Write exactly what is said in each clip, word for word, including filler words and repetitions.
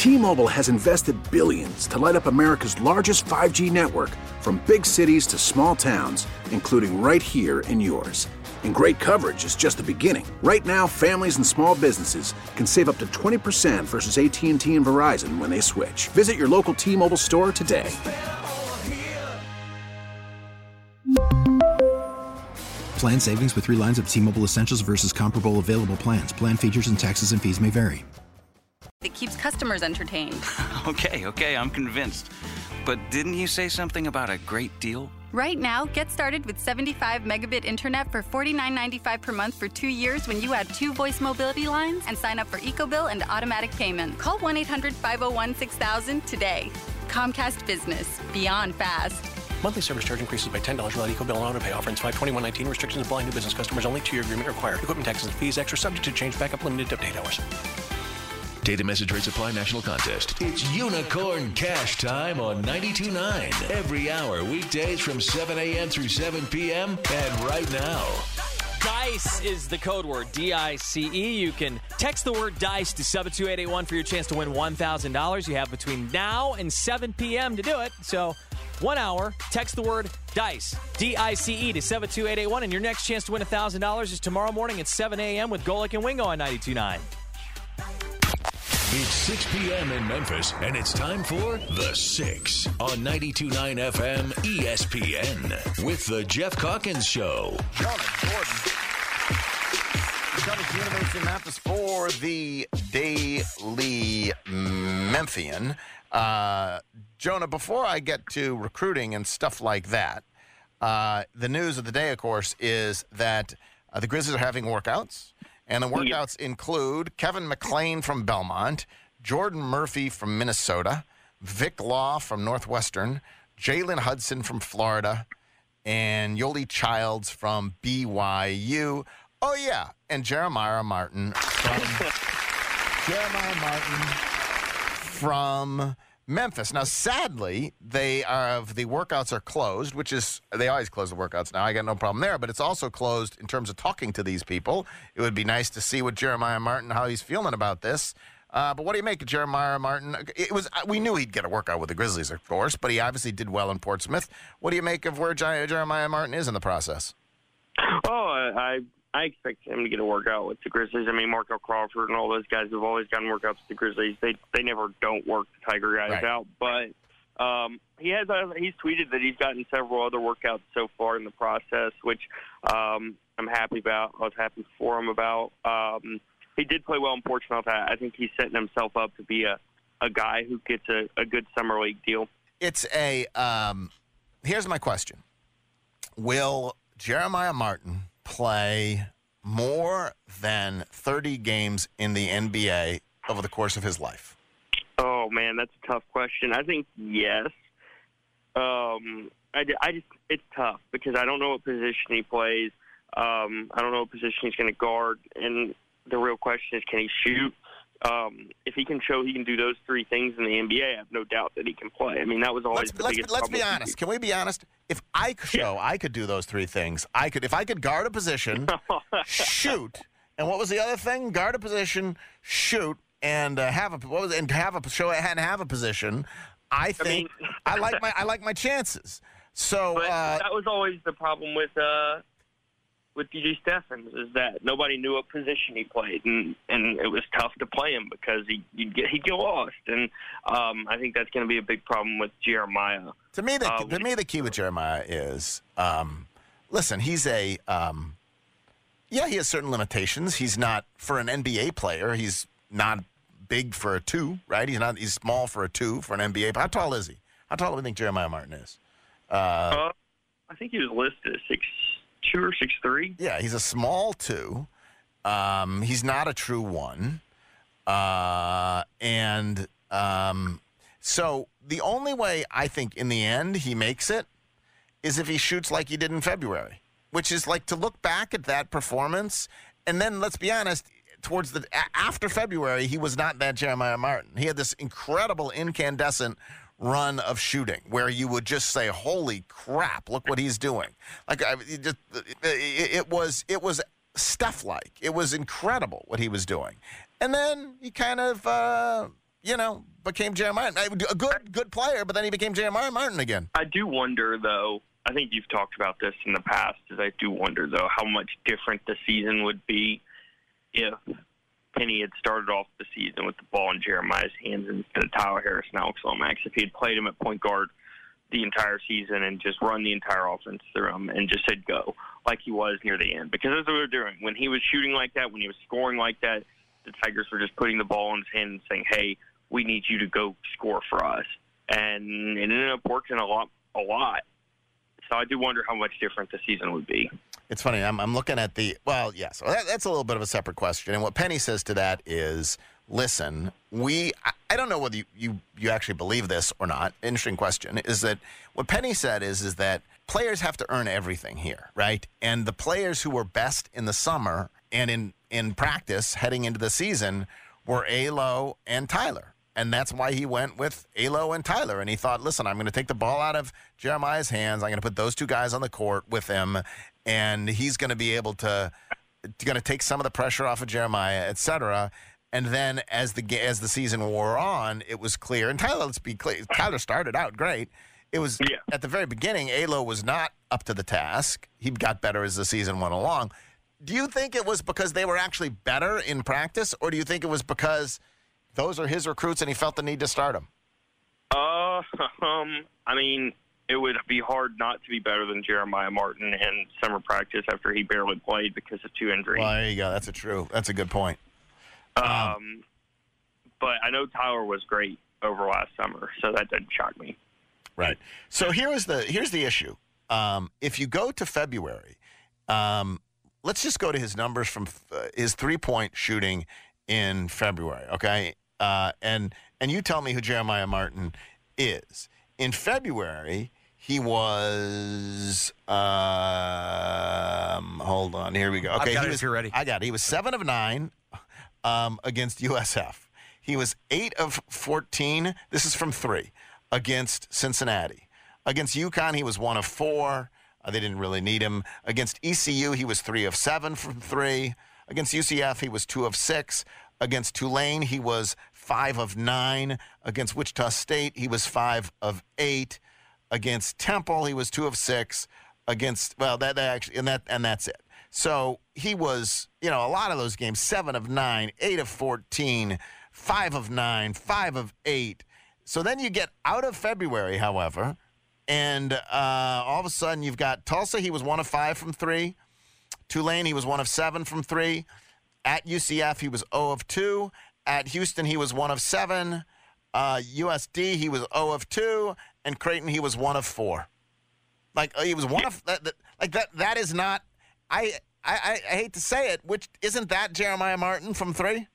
T-Mobile has invested billions to light up America's largest five G network, from big cities to small towns, including right here in yours. And great coverage is just the beginning. Right now, families and small businesses can save up to twenty percent versus A T and T and Verizon when they switch. Visit your local T-Mobile store today. Plan savings with three lines of T-Mobile Essentials versus comparable available plans. Plan features and taxes and fees may vary. It keeps customers entertained. Okay, okay, I'm convinced. But didn't you say something about a great deal? Right now, get started with seventy-five megabit internet for forty-nine ninety-five per month for two years when you add two voice mobility lines and sign up for EcoBill and automatic payment. Call one eight hundred five oh one six thousand today. Comcast Business. Beyond fast. Monthly service charge increases by ten dollars without EcoBill and auto pay. Offer ends five twenty-one nineteen. Restrictions apply. New business customers only. Two-year agreement required. Equipment taxes and fees extra. Subject to change. Backup limited to update hours. Data message rate supply national contest. It's Unicorn Cash time on ninety-two point nine. Every hour, weekdays from seven a.m. through seven p.m. And right now. DICE is the code word, D I C E. You can text the word DICE to seven two eight eight one for your chance to win one thousand dollars. You have between now and seven p.m. to do it. So one hour, text the word DICE, D I C E, to seven two eight eight one. And your next chance to win one thousand dollars is tomorrow morning at seven a.m. with Golick and Wingo on ninety-two point nine. It's six p.m. in Memphis, and it's time for The Six on ninety-two point nine F M E S P N with The Jeff Calkins Show. Jonah Jordan comes to the University of Memphis for the Daily Memphian. Uh, Jonah, before I get to recruiting and stuff like that, uh, the news of the day, of course, is that uh, the Grizzlies are having workouts. And the workouts include Kevin McLean from Belmont, Jordan Murphy from Minnesota, Vic Law from Northwestern, Jalen Hudson from Florida, and Yoli Childs from B Y U. Oh, yeah, and Jeremiah Martin from Jeremiah Martin from Memphis. Now, sadly, they are the workouts are closed, which is they always close the workouts now. I got no problem there, but it's also closed in terms of talking to these people. It would be nice to see what Jeremiah Martin, how he's feeling about this. Uh, but what do you make of Jeremiah Martin? It was we knew he'd get a workout with the Grizzlies, of course, but he obviously did well in Portsmouth. What do you make of where Jeremiah Martin is in the process? Oh, I I expect him to get a workout with the Grizzlies. I mean, Markel Crawford and all those guys have always gotten workouts with the Grizzlies. They they never don't work the Tiger guys Right. out. But um, he has uh, he's tweeted that he's gotten several other workouts so far in the process, which um, I'm happy about. I was happy for him about. Um, he did play well in Portsmouth. I, I think he's setting himself up to be a, a guy who gets a, a good summer league deal. It's a um, here's my question: will Jeremiah Martin play more than thirty games in the N B A over the course of his life? Oh, man, that's a tough question. I think yes. Um, I, I just it's tough because I don't know what position he plays. Um, I don't know what position he's going to guard. And the real question is, can he shoot? Um, if he can show he can do those three things in the N B A, I have no doubt that he can play. I mean, that was always let's, the let's, biggest let's problem. be honest. Can we be honest? If I could show I could do those three things, I could. If I could guard a position, shoot, and what was the other thing? Guard a position, shoot, and uh, have a what was it? and have a show and have a position. I think I, mean, I like my I like my chances. So but uh, that was always the problem with uh, with D J Steffens, is that nobody knew what position he played, and, and it was tough to play him because he you'd get he'd get lost, and um, I think that's going to be a big problem with Jeremiah. To me, the uh, to me the key with Jeremiah is, um, listen, he's a um, yeah, he has certain limitations. He's not for an N B A player. He's not big for a two, right? He's not. He's small for a two for an N B A. But how tall is he? How tall do we think Jeremiah Martin is? Uh, uh, I think he was listed at six two or six three. Yeah, he's a small two. Um, he's not a true one, uh, and um, so the only way I think in the end he makes it is if he shoots like he did in February, which is like to look back at that performance, and then let's be honest. Towards the after February, he was not that Jeremiah Martin. He had this incredible incandescent run of shooting where you would just say, "Holy crap! Look what he's doing!" Like I, it, just, it, it was, it was stuff like it was incredible what he was doing. And then he kind of uh, you know, became Jeremiah. A good, good player, but then he became Jeremiah Martin again. I do wonder, though, I think you've talked about this in the past, is I do wonder, though, how much different the season would be if Penny had started off the season with the ball in Jeremiah's hands instead of Tyler Harris and Alex Lomax. If he had played him at point guard the entire season and just run the entire offense through him and just said go, like he was near the end. Because that's what we were doing. When he was shooting like that, when he was scoring like that, the Tigers were just putting the ball in his hand and saying, hey, we need you to go score for us. And it ended up working a lot, a lot. So I do wonder how much different the season would be. It's funny. I'm, I'm looking at the – well, yes, yeah, so that, that's a little bit of a separate question. And what Penny says to that is, listen, we – I, I don't know whether you, you, you actually believe this or not. Interesting question. Is that what Penny said is, is that players have to earn everything here, right? And the players who were best in the summer and in, in practice heading into the season were Alo and Tyler. And that's why he went with Alo and Tyler. And he thought, listen, I'm going to take the ball out of Jeremiah's hands. I'm going to put those two guys on the court with him. And he's going to be able to going to take some of the pressure off of Jeremiah, et cetera. And then as the as the season wore on, it was clear. And Tyler, let's be clear, Tyler started out great. It was yeah. At the very beginning, Alo was not up to the task. He got better as the season went along. Do you think it was because they were actually better in practice, or do you think it was because those are his recruits and he felt the need to start them? Uh, um, I mean, it would be hard not to be better than Jeremiah Martin in summer practice after he barely played because of two injuries. Well, there you go. That's a true. That's a good point. Um, um, but I know Tyler was great over last summer, so that doesn't shock me. Right. So here is the here's the issue. Um, if you go to February, um, let's just go to his numbers from uh, his three-point shooting in February, okay? Uh, and and you tell me who Jeremiah Martin is. In February, he was um, hold on, here we go. Okay, I've got he it was, if you're ready. I got it. He was seven of nine um, against U S F. He was eight of fourteen. This is from three against Cincinnati. Against UConn, he was one of four. Uh, they didn't really need him. Against E C U, he was three of seven from three. Against U C F, he was two of six. Against Tulane, he was five of nine. Against Wichita State, he was five of eight. Against Temple, he was two of six. Against well, that, that actually and that and that's it. So he was, you know, a lot of those games, seven of nine, eight of fourteen, five of nine, five of eight. So then you get out of February, however, and uh, all of a sudden you've got Tulsa. He was one of five from three. Tulane, he was one of seven from three. At U C F, he was zero of two. At Houston, he was one of seven. Uh, U S D, he was zero of two. And Creighton, he was one of four. Like, he was one of that, that, like that. That is not. I, I I hate to say it. Which isn't that Jeremiah Martin from three?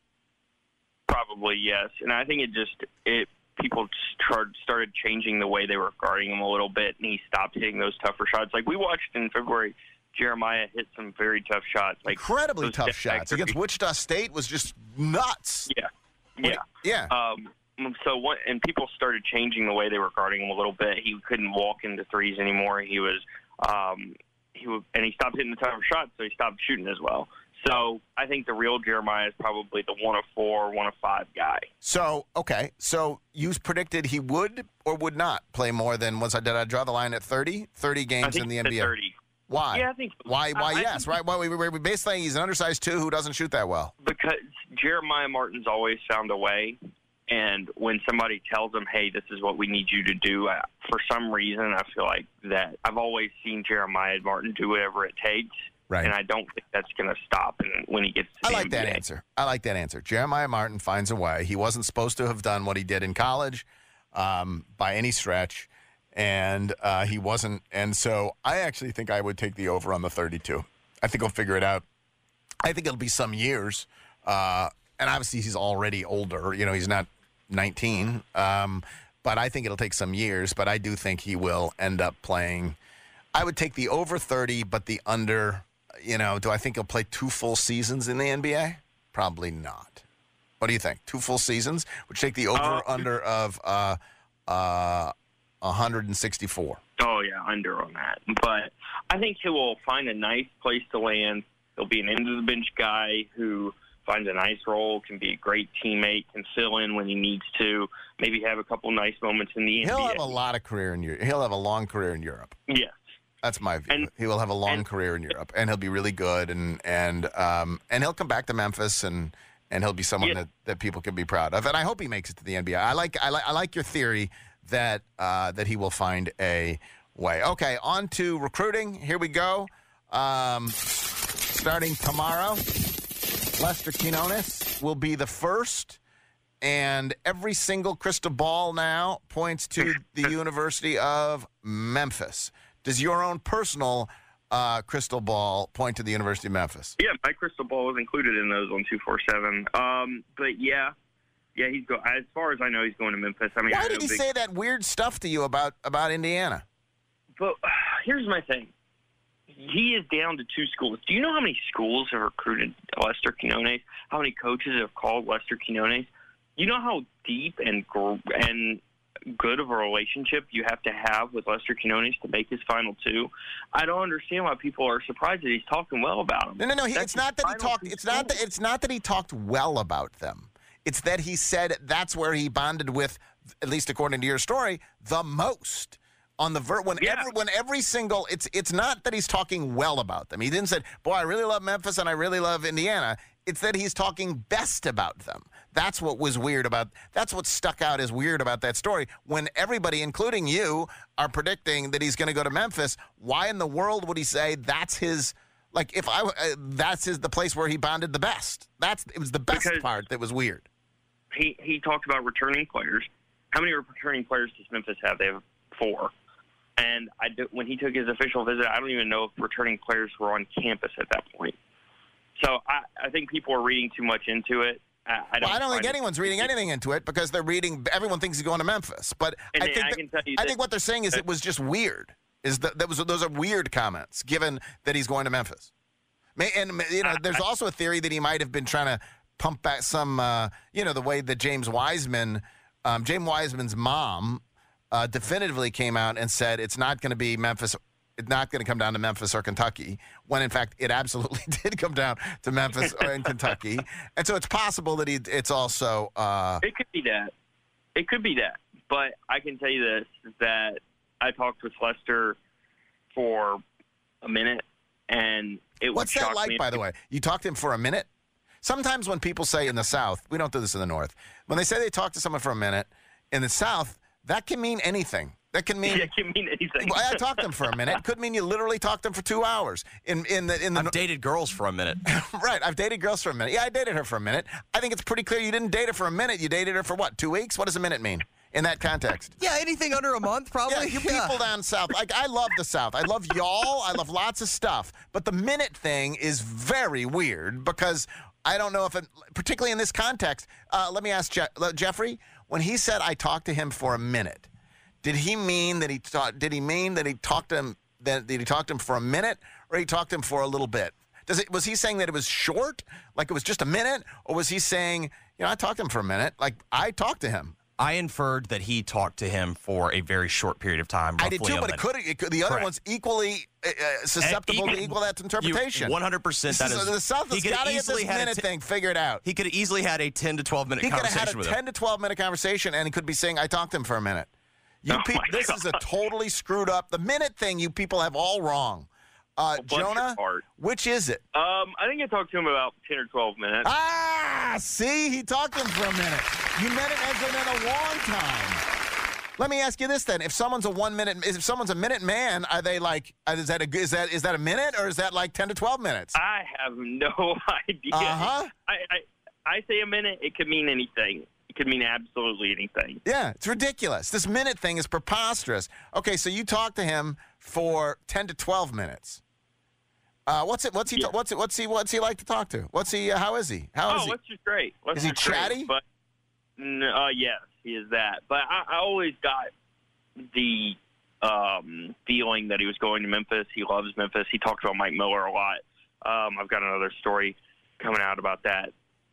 Probably yes, and I think it just it people started started changing the way they were guarding him a little bit, and he stopped hitting those tougher shots. Like we watched in February. Jeremiah hit some very tough shots. Like Incredibly tough shots. Against Wichita State was just nuts. Yeah. Yeah. Yeah. Um, so what, and people started changing the way they were guarding him a little bit. He couldn't walk into threes anymore. He was, um, he was, and he stopped hitting the tougher shots, so he stopped shooting as well. So I think the real Jeremiah is probably the one of four, one of five guy. So, okay. So you predicted he would or would not play more than, was I, did I draw the line at thirty? thirty games in the N B A? thirty. Why? Yeah, I think. Why? Why? I, yes. I right. Why? We, we, we basically he's an undersized two who doesn't shoot that well. Because Jeremiah Martin's always found a way, and when somebody tells him, "Hey, this is what we need you to do," I, for some reason, I feel like that I've always seen Jeremiah Martin do whatever it takes, right? And I don't think that's going to stop. And when he gets, to I the like N B A. that answer. I like that answer. Jeremiah Martin finds a way. He wasn't supposed to have done what he did in college, um, by any stretch. And uh, he wasn't. And so I actually think I would take the over on the thirty-two. I think he'll figure it out. I think it'll be some years. Uh, and obviously he's already older. You know, he's not nineteen. Um, but I think it'll take some years. But I do think he will end up playing. I would take the over thirty, but the under, you know, do I think he'll play two full seasons in the N B A? Probably not. What do you think? Two full seasons? Would you take the over uh, under of uh, uh, one hundred sixty-four. Oh, yeah, under on that. But I think he will find a nice place to land. He'll be an end-of-the-bench guy who, finds a nice role, can be a great teammate, can fill in when he needs to, maybe have a couple nice moments in the N B A. He'll have a lot of career in Europe. He'll have a long career in Europe. Yes. That's my view. And, he will have a long and, career in Europe, and he'll be really good, and and um, and he'll come back to Memphis, and, and he'll be someone yeah. that, that people can be proud of. And I hope he makes it to the N B A. I like I like I like your theory that uh, that he will find a way. Okay, on to recruiting. Here we go. Um, starting tomorrow, Lester Quinones will be the first, and every single crystal ball now points to the University of Memphis. Does your own personal uh, crystal ball point to the University of Memphis? Yeah, my crystal ball was included in those on two forty-seven. Um, but yeah, yeah, he's go. As far as I know, he's going to Memphis. I mean, why I did he big, say that weird stuff to you about about Indiana? But uh, here's my thing: he is down to two schools. Do you know how many schools have recruited Lester Quinones? How many coaches have called Lester Quinones? You know how deep and and good of a relationship you have to have with Lester Quinones to make his final two. I don't understand why people are surprised that he's talking well about him. No, no, no. He, it's not that he talked. It's not that. It's not that he talked well about them. It's that he said that's where he bonded with, at least according to your story, the most. On the ver- when yeah. every when every single it's it's not that he's talking well about them. He didn't say, "Boy, I really love Memphis and I really love Indiana." It's that he's talking best about them. That's what was weird about. That's what stuck out as weird about that story. When everybody, including you, are predicting that he's going to go to Memphis, why in the world would he say that's his? Like, if I uh, that's his the place where he bonded the best. That's it was the best because part that was weird. He he talked about returning players. How many returning players does Memphis have? They have four. And I do, when he took his official visit, I don't even know if returning players were on campus at that point. So I, I think people are reading too much into it. I, I don't, well, I don't think it, anyone's reading anything into it because they're reading. Everyone thinks he's going to Memphis, but and I think I, that, can tell you I that, think what they're saying is that, it was just weird. Is that, that was those are weird comments given that he's going to Memphis. And you know, there's also a theory that he might have been trying to pump back some. Uh, you know, the way that James Wiseman, um, James Wiseman's mom. Uh, definitively came out and said it's not going to be Memphis. It's not going to come down to Memphis or Kentucky, when in fact it absolutely did come down to Memphis or in Kentucky. And so it's possible that he, it's also. Uh, it could be that. It could be that. But I can tell you this, that I talked with Lester for a minute, and it What's would that shock like, me by the way? You talked to him for a minute? Sometimes when people say in the South, we don't do this in the North, when they say they talk to someone for a minute, in the South, that can mean anything. That can mean. Yeah, it can mean anything. Well, I talked to him for a minute. It could mean you literally talked to him for two hours. In in the in the. I've dated girls for a minute. Right, I've dated girls for a minute. Yeah, I dated her for a minute. I think it's pretty clear you didn't date her for a minute. You dated her for what? Two weeks? What does a minute mean in that context? Yeah, anything under a month, probably. Yeah, you yeah. people down south. Like I love the South. I love y'all. I love lots of stuff. But the minute thing is very weird because I don't know if, it, particularly in this context. Uh, let me ask Je- Jeffrey. When he said I talked to him for a minute. Did he mean that he talked? Did he mean that he talked to him? That did he talk to him for a minute, or he talked to him for a little bit? Does it? Was he saying that it was short, like it was just a minute, or was he saying, you know, I talked to him for a minute, like I talked to him? I inferred that he talked to him for a very short period of time. I did too, but it could, it could. The other Correct. one's equally uh, susceptible and, to equal that interpretation. One hundred percent. That is. The South has got to get this minute t- thing figured out. He could have easily had a ten to twelve minute he conversation could have with had a him. ten to twelve minute conversation, and he could be saying, "I talked to him for a minute." You Oh people, this God. is a totally screwed up. The minute thing, you people have all wrong. Uh, Jonah, which is it? Um, I think I talked to him about ten or twelve minutes. Ah, see, he talked to him for a minute. You meant it as in a long time. Let me ask you this then: if someone's a one minute, if someone's a minute man, are they like? Is that a is that is that a minute or is that like ten to twelve minutes? I have no idea. Uh huh. I, I I say a minute. It could mean anything. It could mean absolutely anything. Yeah, it's ridiculous. This minute thing is preposterous. Okay, so you talked to him for ten to twelve minutes. Uh, what's it? What's he? Yeah. Ta- what's it? What's he? What's he like to talk to? What's he? Uh, how is he? How is oh, he? Lester's great. Lester's is he great, chatty? But uh, yes, he is that. But I, I always got the um, feeling that he was going to Memphis. He loves Memphis. He talked about Mike Miller a lot. Um, I've got another story coming out about that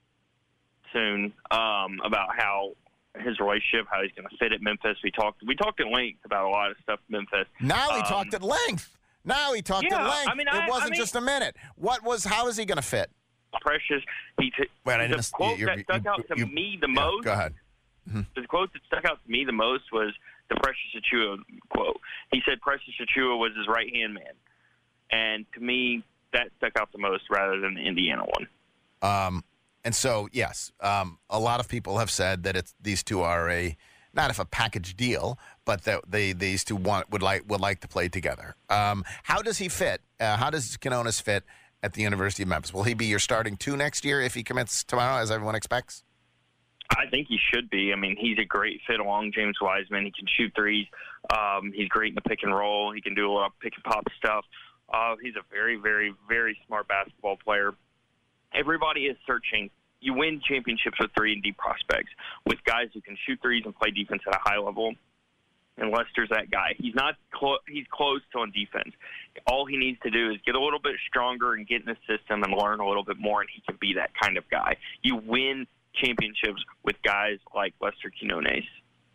soon, um, about how his relationship, how he's going to fit at Memphis. We talked. We talked at length about a lot of stuff at Memphis. Now he um, talked at length. Now he talked yeah, at length. I mean, it I, wasn't I mean, just a minute. What was? How is he going to fit? Precious. He t- Wait, I the didn't- quote you- that you- stuck you- out to you- me the yeah, most. Go ahead. Mm-hmm. The quote that stuck out to me the most was the Precious Achiuwa quote. He said Precious Achiuwa was his right hand man, and to me that stuck out the most rather than the Indiana one. Um, and so yes, um, a lot of people have said that it's these two are a not if a package deal, but that they these two want would like would like to play together. Um, how does he fit? Uh, how does Quinones fit at the University of Memphis? Will he be your starting two next year if he commits tomorrow, as everyone expects? I think he should be. I mean, he's a great fit along James Wiseman. He can shoot threes. Um, he's great in the pick and roll. He can do a lot of pick and pop stuff. Uh, he's a very, very, very smart basketball player. Everybody is searching. You win championships with three and D prospects, with guys who can shoot threes and play defense at a high level. And Lester's that guy. He's not clo- he's close to on defense. All he needs to do is get a little bit stronger and get in the system and learn a little bit more, and he can be that kind of guy. You win championships with guys like Lester Quinones.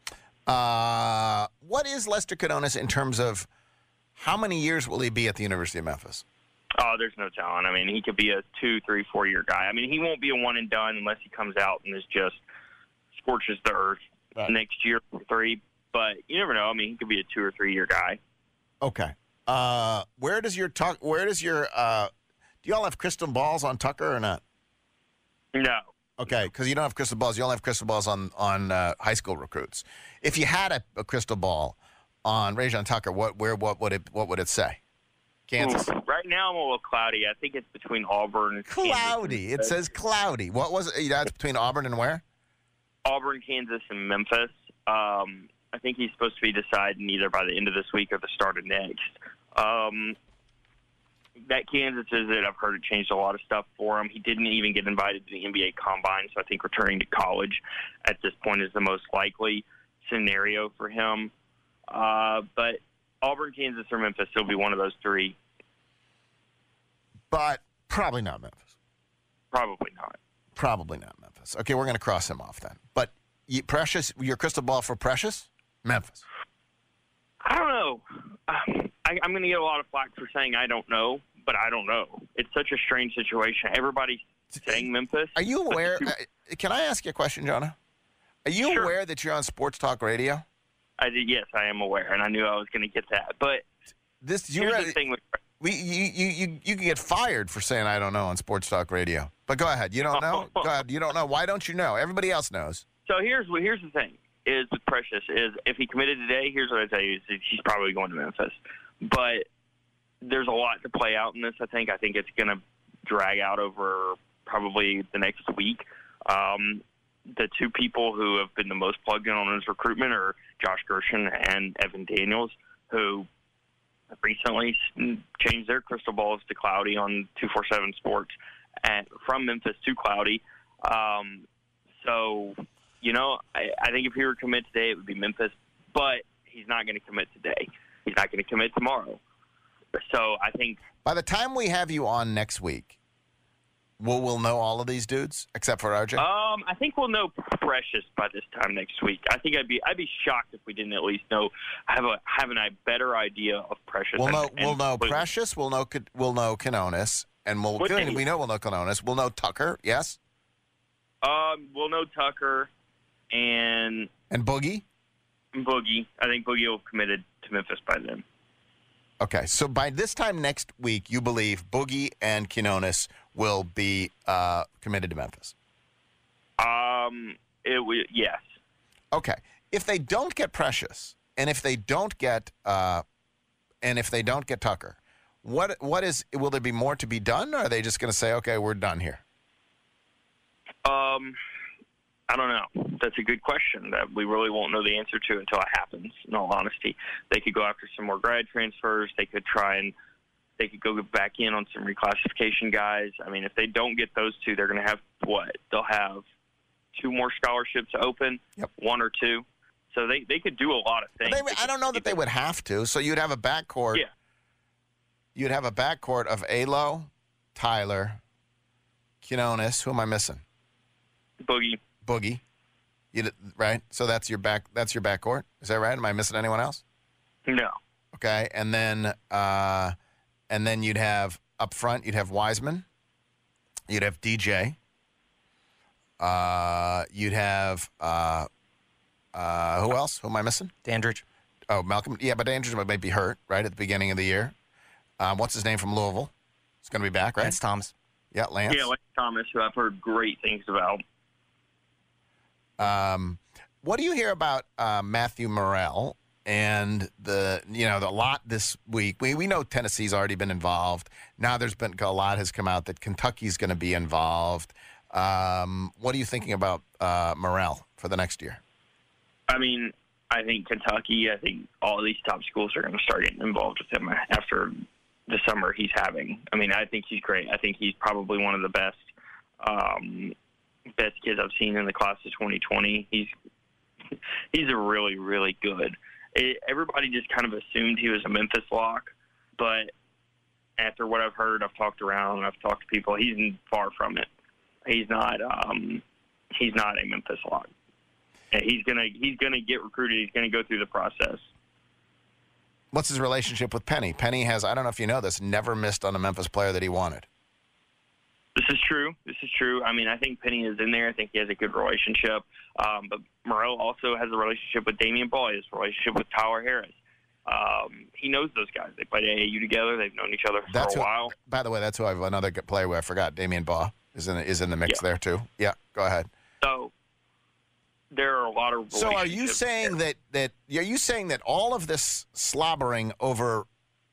Uh, what is Lester Quinones in terms of how many years will he be at the University of Memphis? Oh, there's no telling. I mean, he could be a two, three, four-year guy. I mean, he won't be a one and done unless he comes out and is just scorches the earth right. next year for three. But you never know. I mean, he could be a two or three-year guy. Okay. Uh, where does your tuck? Where does your? Uh, do y'all have crystal balls on Tucker or not? No. Okay, because you don't have crystal balls. You only have crystal balls on on uh, high school recruits. If you had a, a crystal ball on Rajon Tucker, what where what would it what would it say? Kansas. Ooh, right now I'm a little cloudy. I think it's between Auburn and cloudy. Kansas. It says cloudy. What was it? That's between Auburn and where? Auburn, Kansas, and Memphis. Um, I think he's supposed to be deciding either by the end of this week or the start of next. Um, that Kansas visit, I've heard it changed a lot of stuff for him. He didn't even get invited to the N B A Combine, so I think returning to college at this point is the most likely scenario for him. Uh, but Auburn, Kansas, or Memphis, he'll be one of those three. But probably not Memphis. Probably not. Probably not Memphis. Okay, we're going to cross him off then. But you, Precious, your crystal ball for Precious? Memphis. I don't know. Um, I, I'm going to get a lot of flack for saying I don't know, but I don't know. It's such a strange situation. Everybody's saying Memphis. Are you aware? uh, can I ask you a question, Jonah? Are you Sure. aware that you're on Sports Talk Radio? I did, yes, I am aware, and I knew I was going to get that. But this, you here's ready? the thing with We, you, you, you, you can get fired for saying I don't know on Sports Talk Radio. But go ahead. You don't know? Go ahead. You don't know. Why don't you know? Everybody else knows. So here's what here's the thing is with Precious is if he committed today, here's what I tell you is that he's probably going to Memphis. But there's a lot to play out in this. I think I think it's going to drag out over probably the next week. Um, the two people who have been the most plugged in on his recruitment are Josh Gershon and Evan Daniels, who recently changed their crystal balls to cloudy on two forty-seven Sports, and from Memphis to cloudy. Um, so, you know, I, I think if he were to commit today, it would be Memphis, but he's not going to commit today. He's not going to commit tomorrow. So I think by the time we have you on next week, we'll, we'll know all of these dudes except for R J? Um, I think we'll know Precious by this time next week. I think I'd be I'd be shocked if we didn't at least know have a have a better idea of Precious. We'll and, know and we'll know Williams. Precious. We'll know we'll know Quinones, and we'll What day? we know we'll know Quinones. We'll know Tucker. Yes. Um, we'll know Tucker and And Boogie. Boogie. I think Boogie will have committed to Memphis by then. Okay, so by this time next week, you believe Boogie and Quinones will be uh, committed to Memphis? Um, it w- yes. Okay. If they don't get Precious, and if they don't get, uh, and if they don't get Tucker, what what is? Will there be more to be done, or are they just going to say, okay, we're done here? Um, I don't know. That's a good question that we really won't know the answer to until it happens, in all honesty. They could go after some more grad transfers. They could try and they could go back in on some reclassification guys. I mean, if they don't get those two, they're going to have what? They'll have two more scholarships open, yep. one or two. So they, they could do a lot of things. They, I don't know that they would have to. So you'd have a backcourt. Yeah. You'd have a backcourt of Alo, Tyler, Quinones. Who am I missing? Boogie. Boogie. You right? So that's your back. That's your backcourt. Is that right? Am I missing anyone else? No. Okay, and then uh, and then you'd have up front. You'd have Wiseman. You'd have D J. Uh, you'd have, uh, uh, who else? Who am I missing? Dandridge. Oh, Malcolm. Yeah, but Dandridge might be hurt, right, at the beginning of the year. Um, what's his name from Louisville? He's going to be back, right? Lance Thomas. Yeah, Lance. Yeah, Lance Thomas, who I've heard great things about. Um, what do you hear about uh, Matthew Morrell and the, you know, the lot this week? We we know Tennessee's already been involved. Now there's been a lot has come out that Kentucky's going to be involved. Um, what are you thinking about uh, Morrell for the next year? I mean, I think Kentucky, I think all these top schools are going to start getting involved with him after the summer he's having. I mean, I think he's great. I think he's probably one of the best um, best kids I've seen in the class of twenty twenty. He's he's a really, really good. It, everybody just kind of assumed he was a Memphis lock, but after what I've heard, I've talked around, I've talked to people, he's far from it. He's not um, he's not a Memphis lock. And he's gonna he's gonna get recruited. He's gonna go through the process. What's his relationship with Penny? Penny has, I don't know if you know this, never missed on a Memphis player that he wanted. This is true. This is true. I mean, I think Penny is in there. I think he has a good relationship. Um, but Morrell also has a relationship with Damian Ball. He has a relationship with Tyler Harris. Um, he knows those guys. They played A A U together. They've known each other for that's a who, while. By the way, that's who I've another good player who I forgot. Damian Ball is in is in the mix yeah. there too. Yeah, go ahead. So there are a lot of. So are you saying there. that that are you saying that all of this slobbering over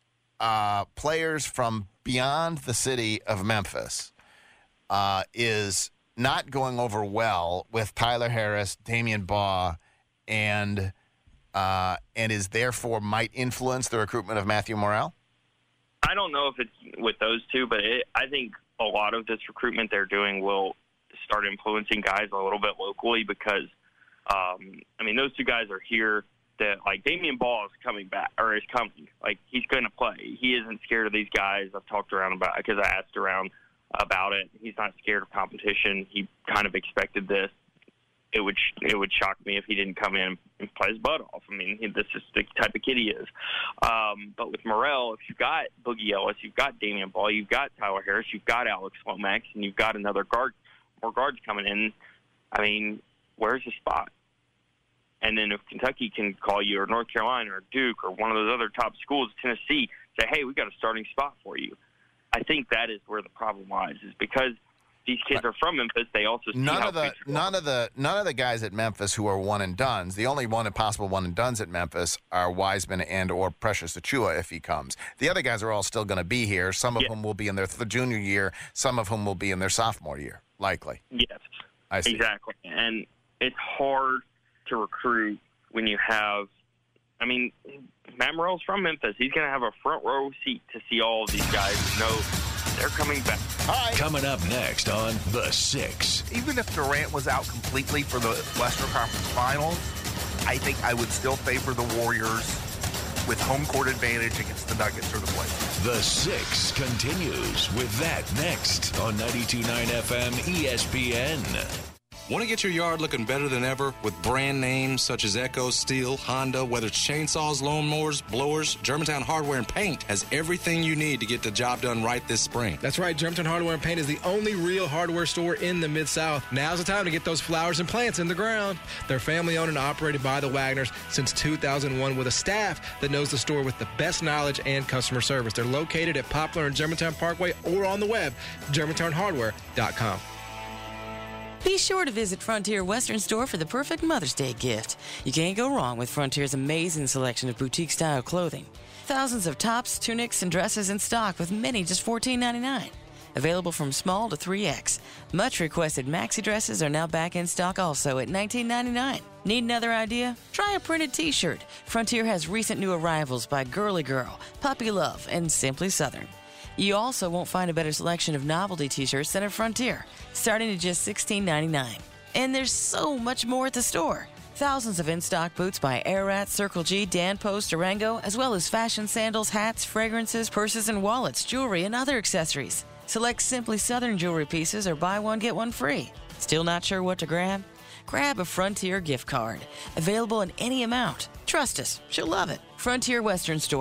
uh, players from beyond the city of Memphis uh, is not going over well with Tyler Harris, Damian Baugh, and uh, and is therefore might influence the recruitment of Matthew Morrell? I don't know if it's with those two, but it, I think a lot of this recruitment they're doing will start influencing guys a little bit locally because, um, I mean, those two guys are here. That like Damian Ball is coming back or is coming. Like he's going to play. He isn't scared of these guys. I've talked around about because I asked around about it. He's not scared of competition. He kind of expected this. It would it would shock me if he didn't come in and play his butt off. I mean, he, this is the type of kid he is. Um, but with Morrell, if you've got Boogie Ellis, you've got Damian Ball, you've got Tyler Harris, you've got Alex Lomax, and you've got another guard, more guards coming in. I mean, where's the spot? And then if Kentucky can call you, or North Carolina, or Duke, or one of those other top schools, Tennessee, say, hey, we got a starting spot for you. I think that is where the problem lies, is because these kids are from Memphis. They also see none how of the none of the none of the guys at Memphis who are one and dones. The only one and possible one and dones at Memphis are Wiseman and or Precious Achiuwa if he comes. The other guys are all still going to be here. Some of yeah. whom will be in their th- junior year. Some of whom will be in their sophomore year, likely. Yes, I see. Exactly. And it's hard to recruit when you have. I mean, Matt Morrell's from Memphis. He's going to have a front row seat to see all of these guys and know they're coming back. Hi. Coming up next on The Six. Even if Durant was out completely for the Western Conference Finals, I think I would still favor the Warriors with home court advantage against the Nuggets or the Blazers. The Six continues with that next on ninety-two point nine F M E S P N. Want to get your yard looking better than ever with brand names such as Echo, Steel, Honda, whether it's chainsaws, lawnmowers, blowers, Germantown Hardware and Paint has everything you need to get the job done right this spring. That's right. Germantown Hardware and Paint is the only real hardware store in the Mid-South. Now's the time to get those flowers and plants in the ground. They're family owned and operated by the Wagners since two thousand one with a staff that knows the store with the best knowledge and customer service. They're located at Poplar and Germantown Parkway or on the web, germantown hardware dot com. Be sure to visit Frontier Western Store for the perfect Mother's Day gift. You can't go wrong with Frontier's amazing selection of boutique-style clothing. Thousands of tops, tunics, and dresses in stock with many just fourteen ninety-nine. Available from small to three X. Much requested maxi dresses are now back in stock also at nineteen ninety-nine. Need another idea? Try a printed t-shirt. Frontier has recent new arrivals by Girly Girl, Puppy Love, and Simply Southern. You also won't find a better selection of novelty t-shirts than at Frontier, starting at just sixteen ninety-nine. And there's so much more at the store. Thousands of in-stock boots by Airrat, Circle G, Dan Post, Durango, as well as fashion sandals, hats, fragrances, purses and wallets, jewelry, and other accessories. Select Simply Southern jewelry pieces or buy one, get one free. Still not sure what to grab? Grab a Frontier gift card. Available in any amount. Trust us, she'll love it. Frontier Western Store,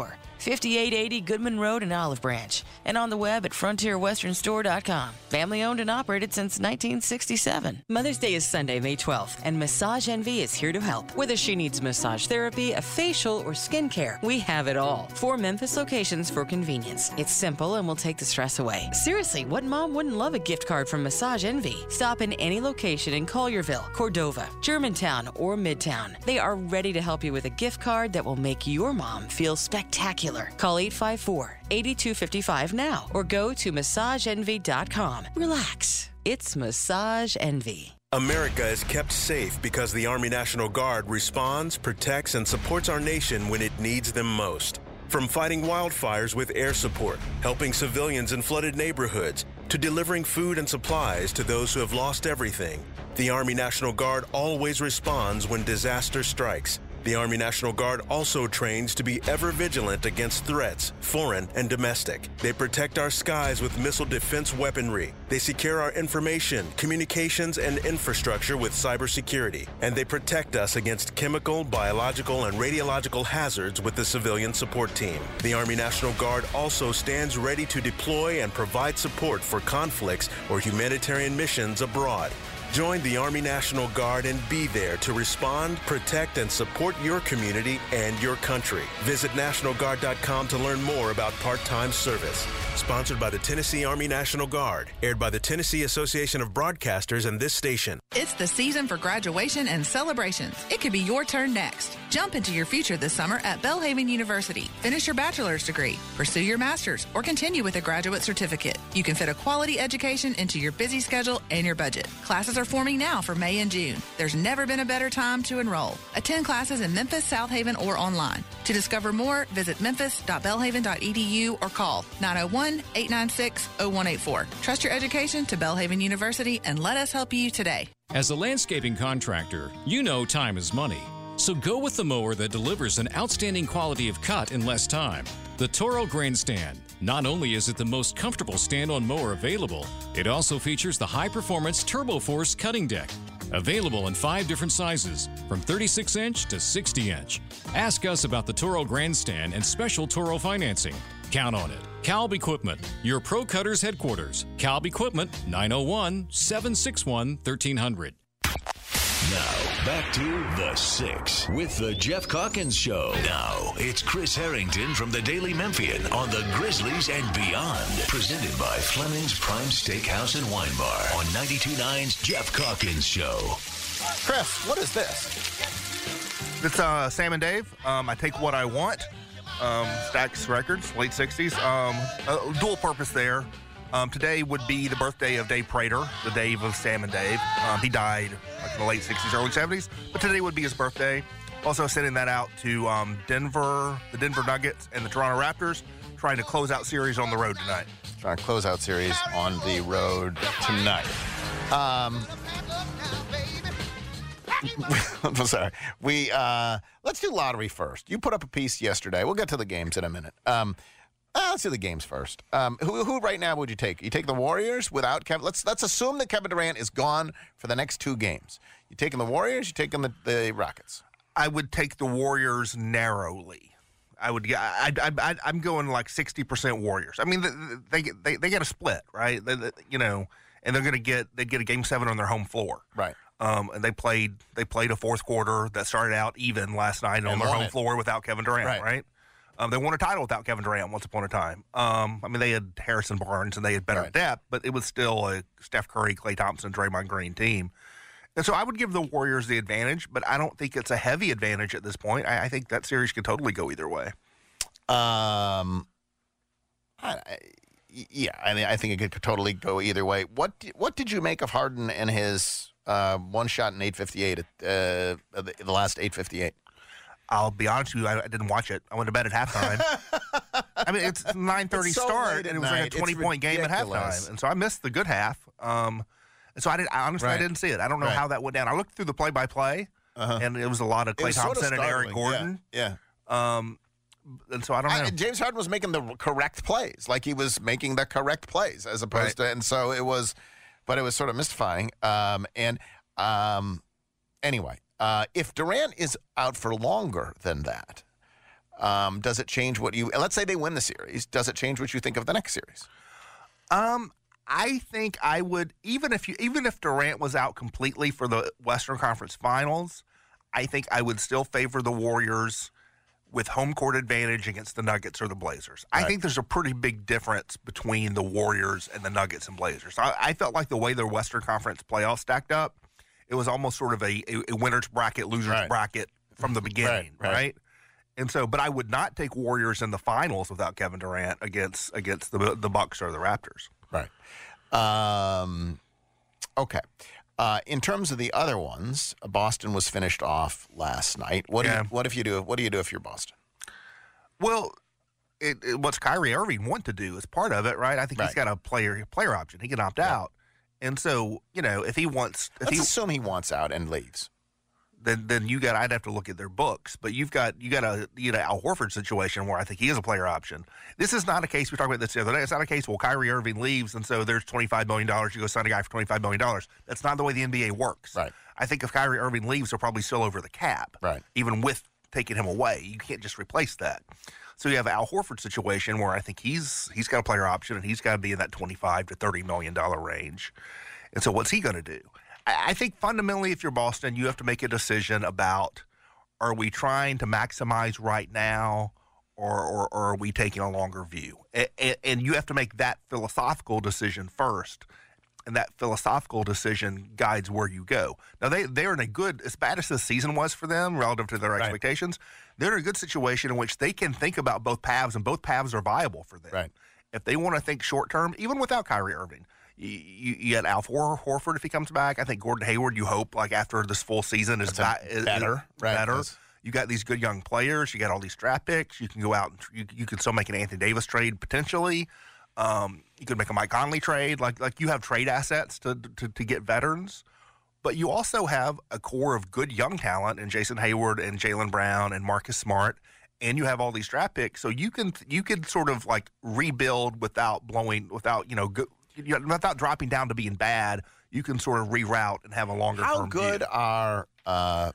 fifty-eight eighty Goodman Road in Olive Branch, and on the web at frontier western store dot com. Family owned and operated since nineteen sixty-seven. Mother's Day is Sunday, May twelfth, and Massage Envy is here to help. Whether she needs massage therapy, a facial, or skincare, we have it all. Four Memphis locations for convenience. It's simple and will take the stress away. Seriously, what mom wouldn't love a gift card from Massage Envy? Stop in any location in Collierville, Cordova, Germantown, or Midtown. They are ready to help you with a gift card that will make your mom feel spectacular. Call eight five four, eight two five five now or go to massage envy dot com. Relax. It's Massage Envy. America is kept safe because the Army National Guard responds, protects, and supports our nation when it needs them most. From fighting wildfires with air support, helping civilians in flooded neighborhoods, to delivering food and supplies to those who have lost everything, the Army National Guard always responds when disaster strikes. The Army National Guard also trains to be ever vigilant against threats, foreign and domestic. They protect our skies with missile defense weaponry. They secure our information, communications, and infrastructure with cybersecurity. And they protect us against chemical, biological, and radiological hazards with the civilian support team. The Army National Guard also stands ready to deploy and provide support for conflicts or humanitarian missions abroad. Join the Army National Guard and be there to respond, protect, and support your community and your country. Visit national guard dot com to learn more about part-time service. Sponsored by the Tennessee Army National Guard. Aired by the Tennessee Association of Broadcasters and this station. It's the season for graduation and celebrations. It could be your turn next. Jump into your future this summer at Belhaven University. Finish your bachelor's degree, pursue your master's, or continue with a graduate certificate. You can fit a quality education into your busy schedule and your budget. Classes are forming now for May and June. There's never been a better time to enroll. Attend classes in Memphis, South Haven, or online. To discover more, visit memphis dot belhaven dot e d u or call nine oh one, eight nine six, oh one eight four. Trust your education to Belhaven University and let us help you today. As a landscaping contractor, you know time is money. So go with the mower that delivers an outstanding quality of cut in less time. The Toro Grandstand. Not only is it the most comfortable stand-on mower available, it also features the high-performance Turbo Force cutting deck. Available in five different sizes, from thirty-six inch to sixty inch. Ask us about the Toro Grandstand and special Toro financing. Count on it. Calb Equipment, your Pro Cutters headquarters. Calb Equipment, nine oh one, seven six one, thirteen hundred. Now, back to The Six with the Jeff Calkins Show. Now, it's Chris Harrington from the Daily Memphian on the Grizzlies and Beyond. Presented by Fleming's Prime Steakhouse and Wine Bar on ninety-two point nine's Jeff Calkins Show. Chris, what is this? It's uh, Sam and Dave. Um, I take what I want. Um, Stax Records, late sixties. Um, uh, dual purpose there. Um, today would be the birthday of Dave Prater, the Dave of Sam and Dave. Um, he died like in the late sixties, early seventies, but today would be his birthday. Also sending that out to um, Denver, the Denver Nuggets, and the Toronto Raptors, trying to close out series on the road tonight. Trying to close out series on the road tonight. Um, I'm sorry. We uh, let's do lottery first. You put up a piece yesterday. We'll get to the games in a minute. Um, Uh, let's do the games first. Um, who, who right now would you take? You take the Warriors without Kevin? Let's let's assume that Kevin Durant is gone for the next two games. You taking the Warriors? You taking the, the Rockets? I would take the Warriors narrowly. I would. I, I, I, I'm going like sixty percent Warriors. I mean, they they they, they get a split, right? They, they, you know, and they're going to get they get a game seven on their home floor, right? Um, and they played they played a fourth quarter that started out even last night And on their home it. floor without Kevin Durant, Right. right? Um, they won a title without Kevin Durant once upon a time. Um, I mean, they had Harrison Barnes and they had better Right. depth, but it was still a Steph Curry, Klay Thompson, Draymond Green team. And so I would give the Warriors the advantage, but I don't think it's a heavy advantage at this point. I, I think that series could totally go either way. Um, I, I, yeah, I mean, I think it could totally go either way. What what did you make of Harden and his uh, one shot in eight fifty-eight, at, uh, the, the last eight fifty-eight? I'll be honest with you, I, I didn't watch it. I went to bed at halftime. I mean, it's nine thirty It's so start, late at and it was like night. a twenty-point game at ridiculous. halftime. And so I missed the good half. Um, and so I, did, I honestly I Right. didn't see it. I don't know Right. how that went down. I looked through the play-by-play, Uh-huh. and it was a lot of It Klay was sort of Thompson and Eric startling, yeah, Gordon. Yeah. Um, and so I don't know. I, James Harden was making the correct plays, like he was making the correct plays, as opposed Right. to, and so it was, but it was sort of mystifying. Um, and um, anyway, uh, if Durant is out for longer than that, Um, does it change what you? Let's say they win the series. Does it change what you think of the next series? Um, I think I would even if you even if Durant was out completely for the Western Conference Finals, I think I would still favor the Warriors with home court advantage against the Nuggets or the Blazers. Right. I think there's a pretty big difference between the Warriors and the Nuggets and Blazers. I, I felt like the way their Western Conference playoffs stacked up, it was almost sort of a, a, a winner's bracket, loser's Right. bracket from the beginning, Right, right, right. And so, but I would not take Warriors in the finals without Kevin Durant against against the the Bucks or the Raptors. Right. Um, okay. Uh, in terms of the other ones, Boston was finished off last night. What Yeah. do you, what if you do? What do you do if you're Boston? Well, it, it, what's Kyrie Irving want to do is part of it, right? I think he's Right. got a player player option. He can opt out, and so you know if he wants, if Let's he assume he wants out and leaves. then then you got I'd have to look at their books, but you've got you got a you know Al Horford situation where I think he is a player option. This is not a case we talked about this the other day. It's not a case well Kyrie Irving leaves and so there's twenty-five million dollars. You go sign a guy for twenty-five million dollars. That's not the way the N B A works. Right. I think if Kyrie Irving leaves, they're probably still over the cap. Right. Even with taking him away, you can't just replace that. So you have Al Horford situation where I think he's he's got a player option and he's got to be in that twenty-five to thirty million dollar range. And so what's he going to do? I think fundamentally, if you're Boston, you have to make a decision about, are we trying to maximize right now or, or, or are we taking a longer view? And, and you have to make that philosophical decision first, and that philosophical decision guides where you go. Now, they, they're in a good, as bad as this season was for them relative to their Right. expectations, they're in a good situation in which they can think about both paths, and both paths are viable for them. Right. If they want to think short term, even without Kyrie Irving, You, you, you got Al Horford if he comes back. I think Gordon Hayward, you hope, like after this full season, is, That's ba- a is better, is right, better. that's- You got these good young players. You got all these draft picks. You can go out and tr- you, you could still make an Anthony Davis trade potentially. Um, you could make a Mike Conley trade. Like like you have trade assets to, to to get veterans, but you also have a core of good young talent in Jason Hayward and Jaylen Brown and Marcus Smart. And you have all these draft picks, so you can you can sort of like rebuild without blowing, without you know, go, you know, without dropping down to being bad. You can sort of reroute and have a longer. How term good view. are uh,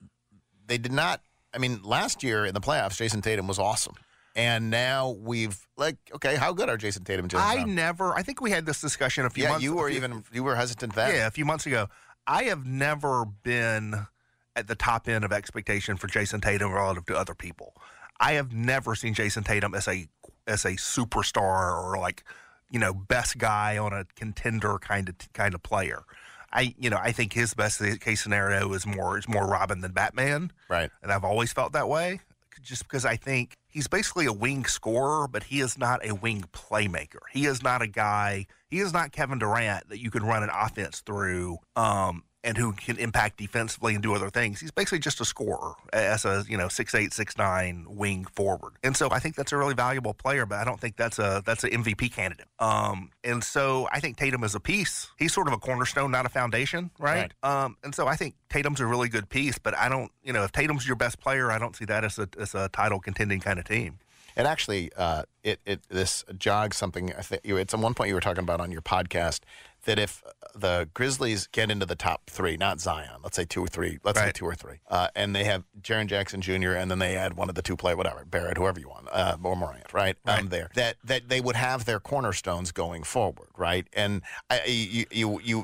they? Did not. I mean, last year in the playoffs, Jason Tatum was awesome, and now we've like okay, how good are Jason Tatum and Jaylen I Brown? never. I think we had this discussion a few Yeah, months. you were a few- even you were hesitant then. Yeah, a few months ago. I have never been at the top end of expectation for Jason Tatum relative to other people. I have never seen Jason Tatum as a as a superstar or like, you know, best guy on a contender kind of kind of player. I you know I think his best case scenario is more is more Robin than Batman. Right. And I've always felt that way, just because I think he's basically a wing scorer, but he is not a wing playmaker. He is not a guy. He is not Kevin Durant that you can run an offense through. Um, and who can impact defensively and do other things. He's basically just a scorer as a, you know, six eight, six nine wing forward. And so I think that's a really valuable player, but I don't think that's a that's an M V P candidate. Um, and so I think Tatum is a piece. He's sort of a cornerstone, not a foundation, right? Right. Um, and so I think Tatum's a really good piece, but I don't, you know, if Tatum's your best player, I don't see that as a as a title contending kind of team. And actually, uh, it it this jogs something. I think you, it's at one point you were talking about on your podcast that if the Grizzlies get into the top three, not Zion, let's say two or three, let's say Right. two or three, uh, and they have Jaren Jackson Junior, and then they add one of the two play, whatever, Barrett, whoever you want, uh, or Morant, right? Right. Um, there, that that they would have their cornerstones going forward, right? And I, you you you.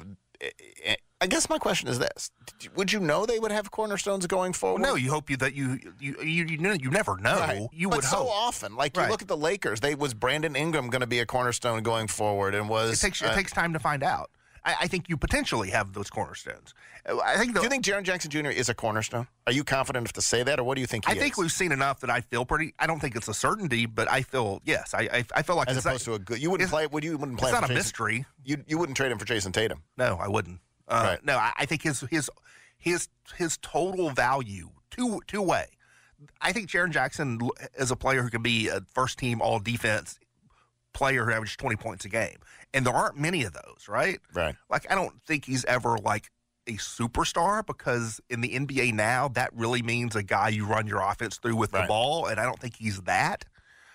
I guess my question is this: would you know they would have cornerstones going forward? Well, no, you hope you that you you you you, know, you never know. Right. You but would so hope. often, like Right. you look at the Lakers, they was Brandon Ingram going to be a cornerstone going forward, and was It takes uh, it takes time to find out. I, I think you potentially have those cornerstones. I think. The, do you think Jaren Jackson Junior is a cornerstone? Are you confident enough to say that, or what do you think he I think is? we've seen enough that I feel pretty. I don't think it's a certainty, but I feel yes. I I, I feel like As it's opposed not, to a good, you wouldn't it's- play. Would you wouldn't play? It's for not a Jason, mystery. You you wouldn't trade him for Jason Tatum. No, I wouldn't. Uh, Right. No, I, I think his his his his total value two two way. I think Jaren Jackson is a player who can be a first team all defense player who averages twenty points a game, and there aren't many of those, right? Right. Like I don't think he's ever like a superstar, because in the N B A now that really means a guy you run your offense through with the Right. ball, and I don't think he's that.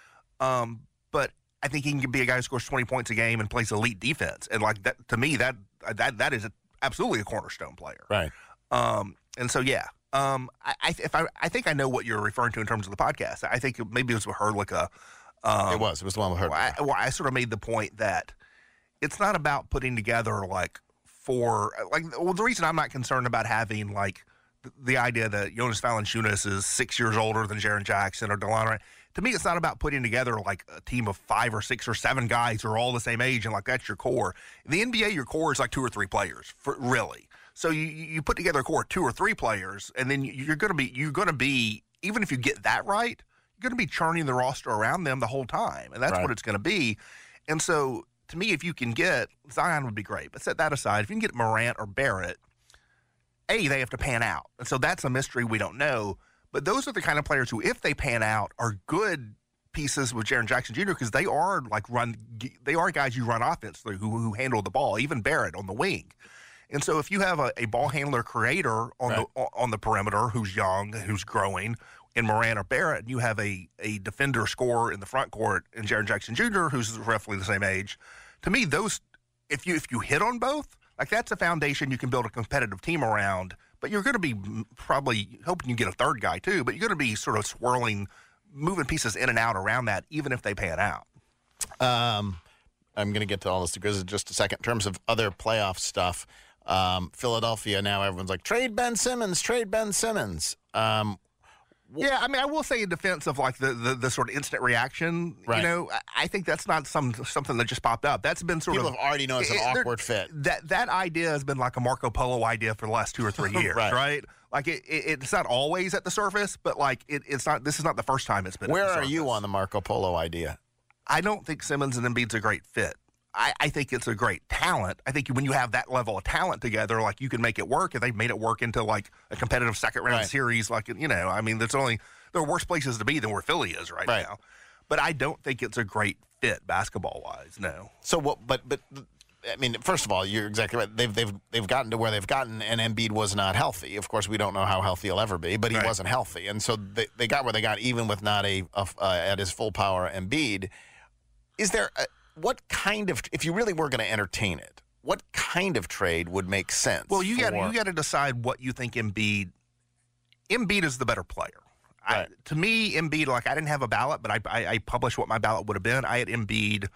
Um, but I think he can be a guy who scores twenty points a game and plays elite defense, and like that to me that that that is a, absolutely a cornerstone player. Right. Um, and so yeah, Um, I, I if I I think I know what you're referring to in terms of the podcast. I think maybe it was with Hurlica. Um, it was. It was the one with Hurlica. I, well, I sort of made the point that it's not about putting together like four. Like, well, the reason I'm not concerned about having like the, the idea that Jonas Valanciunas is six years older than Jaren Jackson or Delon. To me, it's not about putting together like a team of five or six or seven guys who are all the same age and like that's your core. In the N B A, your core is like two or three players, for, really. So you you put together a core of two or three players, and then you're going to be you're going to be even if you get that right, you're going to be churning the roster around them the whole time, and that's Right. what it's going to be. And so, to me, if you can get Zion would be great, but set that aside. If you can get Morant or Barrett, A, they have to pan out, and so that's a mystery we don't know. But those are the kind of players who, if they pan out, are good pieces with Jaren Jackson Junior because they are like run, they are guys you run offense through who, who handle the ball. Even Barrett on the wing. And so, if you have a, a ball handler creator on Right. the on the perimeter who's young, who's growing, in Morant or Barrett, and you have a a defender scorer in the front court in Jaren Jackson Junior who's roughly the same age. To me, those if you if you hit on both, like that's a foundation you can build a competitive team around. But you're going to be probably hoping you get a third guy too. But you're going to be sort of swirling, moving pieces in and out around that, even if they pan out. Um, I'm going to get to all this to Grizzlies in just a second. In terms of other playoff stuff, um, Philadelphia now everyone's like trade Ben Simmons, trade Ben Simmons. Um, Yeah, I mean, I will say in defense of like the, the, the sort of instant reaction, Right. you know, I, I think that's not some something that just popped up. That's been sort People of have already known it's an it- there- awkward fit. That that idea has been like a Marco Polo idea for the last two or three years, Right. right. Like it, it, it's not always at the surface, but like it, it's not. This is not the first time it's been. Where at the are you surface. on the Marco Polo idea? I don't think Simmons and Embiid's a great fit. I, I think it's a great talent. I think when you have that level of talent together, like you can make it work, and they've made it work into like a competitive second round Right. series. Like you know, I mean, there's only there are worse places to be than where Philly is right, Right. now. But I don't think it's a great fit basketball wise. No. So what? But but I mean, first of all, you're exactly right. They've they've they've gotten to where they've gotten, and Embiid was not healthy. Of course, we don't know how healthy he'll ever be, but he Right. wasn't healthy, and so they they got where they got, even with not a, a uh, at his full power Embiid. Is there a, what kind of, if you really were going to entertain it, what kind of trade would make sense? Well, you got for- you got to decide what you think Embiid. Embiid is the better player. I, Right. to me, Embiid, like I didn't have a ballot, but I, I, I published what my ballot would have been. I had Embiid,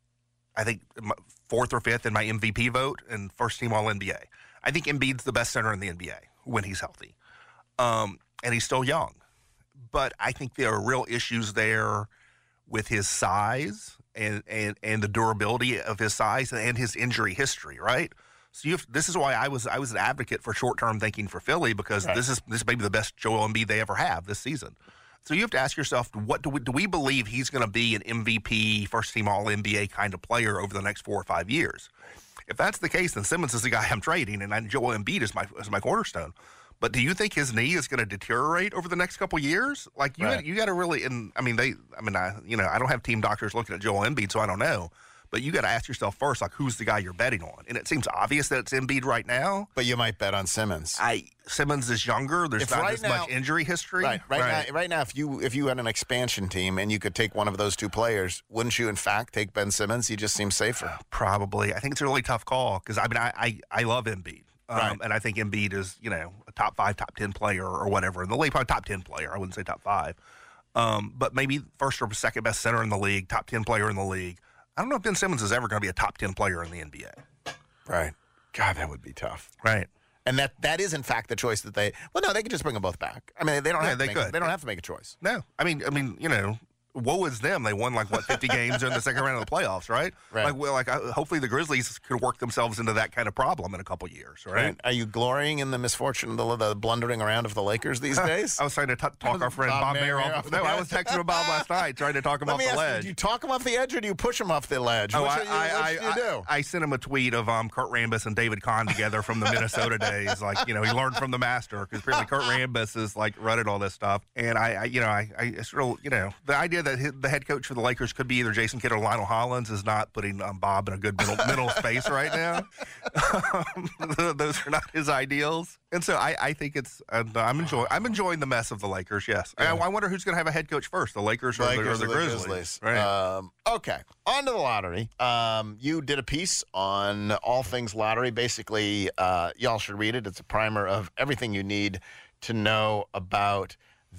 I think my fourth or fifth in my M V P vote and first team All N B A. I think Embiid's the best center in the N B A when he's healthy, um, and he's still young. But I think there are real issues there with his size and and, and the durability of his size and his injury history, right? So you have, this is why I was I was an advocate for short term thinking for Philly, because Right. this is this may be the best Joel Embiid they ever have this season. So you have to ask yourself, what do we do? We believe he's going to be an M V P, first team All N B A kind of player over the next four or five years. If that's the case, then Simmons is the guy I'm trading, and I, Joel Embiid is my is my cornerstone. But do you think his knee is going to deteriorate over the next couple years? Like you, Right. you got to really. And I mean, they. I mean, I you know, I don't have team doctors looking at Joel Embiid, so I don't know. But you got to ask yourself first, like, who's the guy you're betting on? And it seems obvious that it's Embiid right now. But you might bet on Simmons. I Simmons is younger. There's If not right as now- much injury history. Right, right, Now, right now, if you if you had an expansion team and you could take one of those two players, wouldn't you, in fact, take Ben Simmons? He just seems safer. Probably. I think it's a really tough call because I mean, I I, I love Embiid. Um, Right. And I think Embiid is, you know, a top five, top ten player or whatever in the league. Probably top ten player. I wouldn't say top five. Um, but maybe first or second best center in the league, top ten player in the league. I don't know if Ben Simmons is ever going to be a top ten player in the N B A. Right. God, that would be tough. Right. And that that is, in fact, the choice that they. Well, no, they could just bring them both back. I mean, they don't Yeah, have. To they make, could. They don't have to make a choice. No. I mean, I mean, you know, woe is them. They won like what fifty games during the second round of the playoffs, right? Right. Like, well, like uh, hopefully the Grizzlies could work themselves into that kind of problem in a couple years, right? Are you glorying in the misfortune, the, the blundering around of the Lakers these days? I was trying to t- talk our friend Bob Bob, Mayer Mayer off off. the No, I edge. was texting with Bob last night trying to talk him Let off me the ask ledge. you, do you talk him off the edge or do you push him off the ledge? Oh, Which, I, do you- I, which do you I, do? I, I sent him a tweet of um, Kurt Rambis and David Kahn together from the Minnesota days. Like, you know, he learned from the master because apparently Kurt Rambis is like running all this stuff. And I, I you know, I, I it's real, you know, the idea that his, the head coach for the Lakers could be either Jason Kidd or Lionel Hollins is not putting um, Bob in a good middle, middle space right now. Um, those are not his ideals. And so I, I think it's, uh, I'm enjoying, I'm enjoying the mess of the Lakers. Yes. I, I wonder who's going to have a head coach first, the Lakers or, Lakers the, or the or the Grizzlies. Grizzlies. Right. Um, okay, on to the lottery. Um, you did a piece on all things lottery. Basically, uh, y'all should read it. It's a primer of everything you need to know about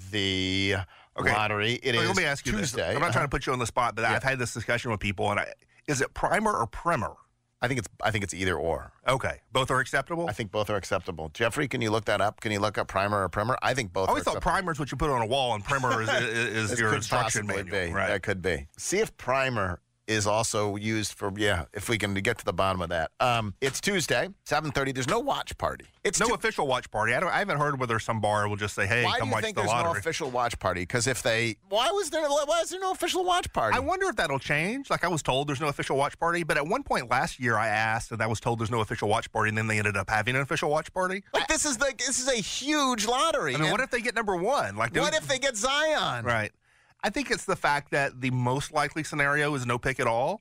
the Okay. lottery. It Let is me ask you Tuesday. this. I'm not Uh-huh. trying to put you on the spot, but Yeah. I've had this discussion with people, and I, is it primer or primer? I think it's I think it's either or. Okay. Both are acceptable? I think both are acceptable. Jeffrey, can you look that up? Can you look up primer or primer? I think both I always are thought acceptable. primer is what you put on a wall, and primer is, is, is This your could instruction possibly manual. be. Right. That could be. See if primer is also used for, yeah, if we can get to the bottom of that. Um, it's Tuesday, seven thirty. There's no watch party. It's no tu- official watch party. I don't. I haven't heard whether some bar will just say, "Hey, Why come do you watch think the there's lottery." no official watch party? Because if they, why was there, why is there no official watch party? I wonder if that'll change. Like I was told, there's no official watch party, but at one point last year, I asked, and I was told there's no official watch party, and then they ended up having an official watch party. Like this is like this is a huge lottery. I mean, and what if they get number one? Like, what do- if they get Zion? Right. I think it's the fact that the most likely scenario is no pick at all.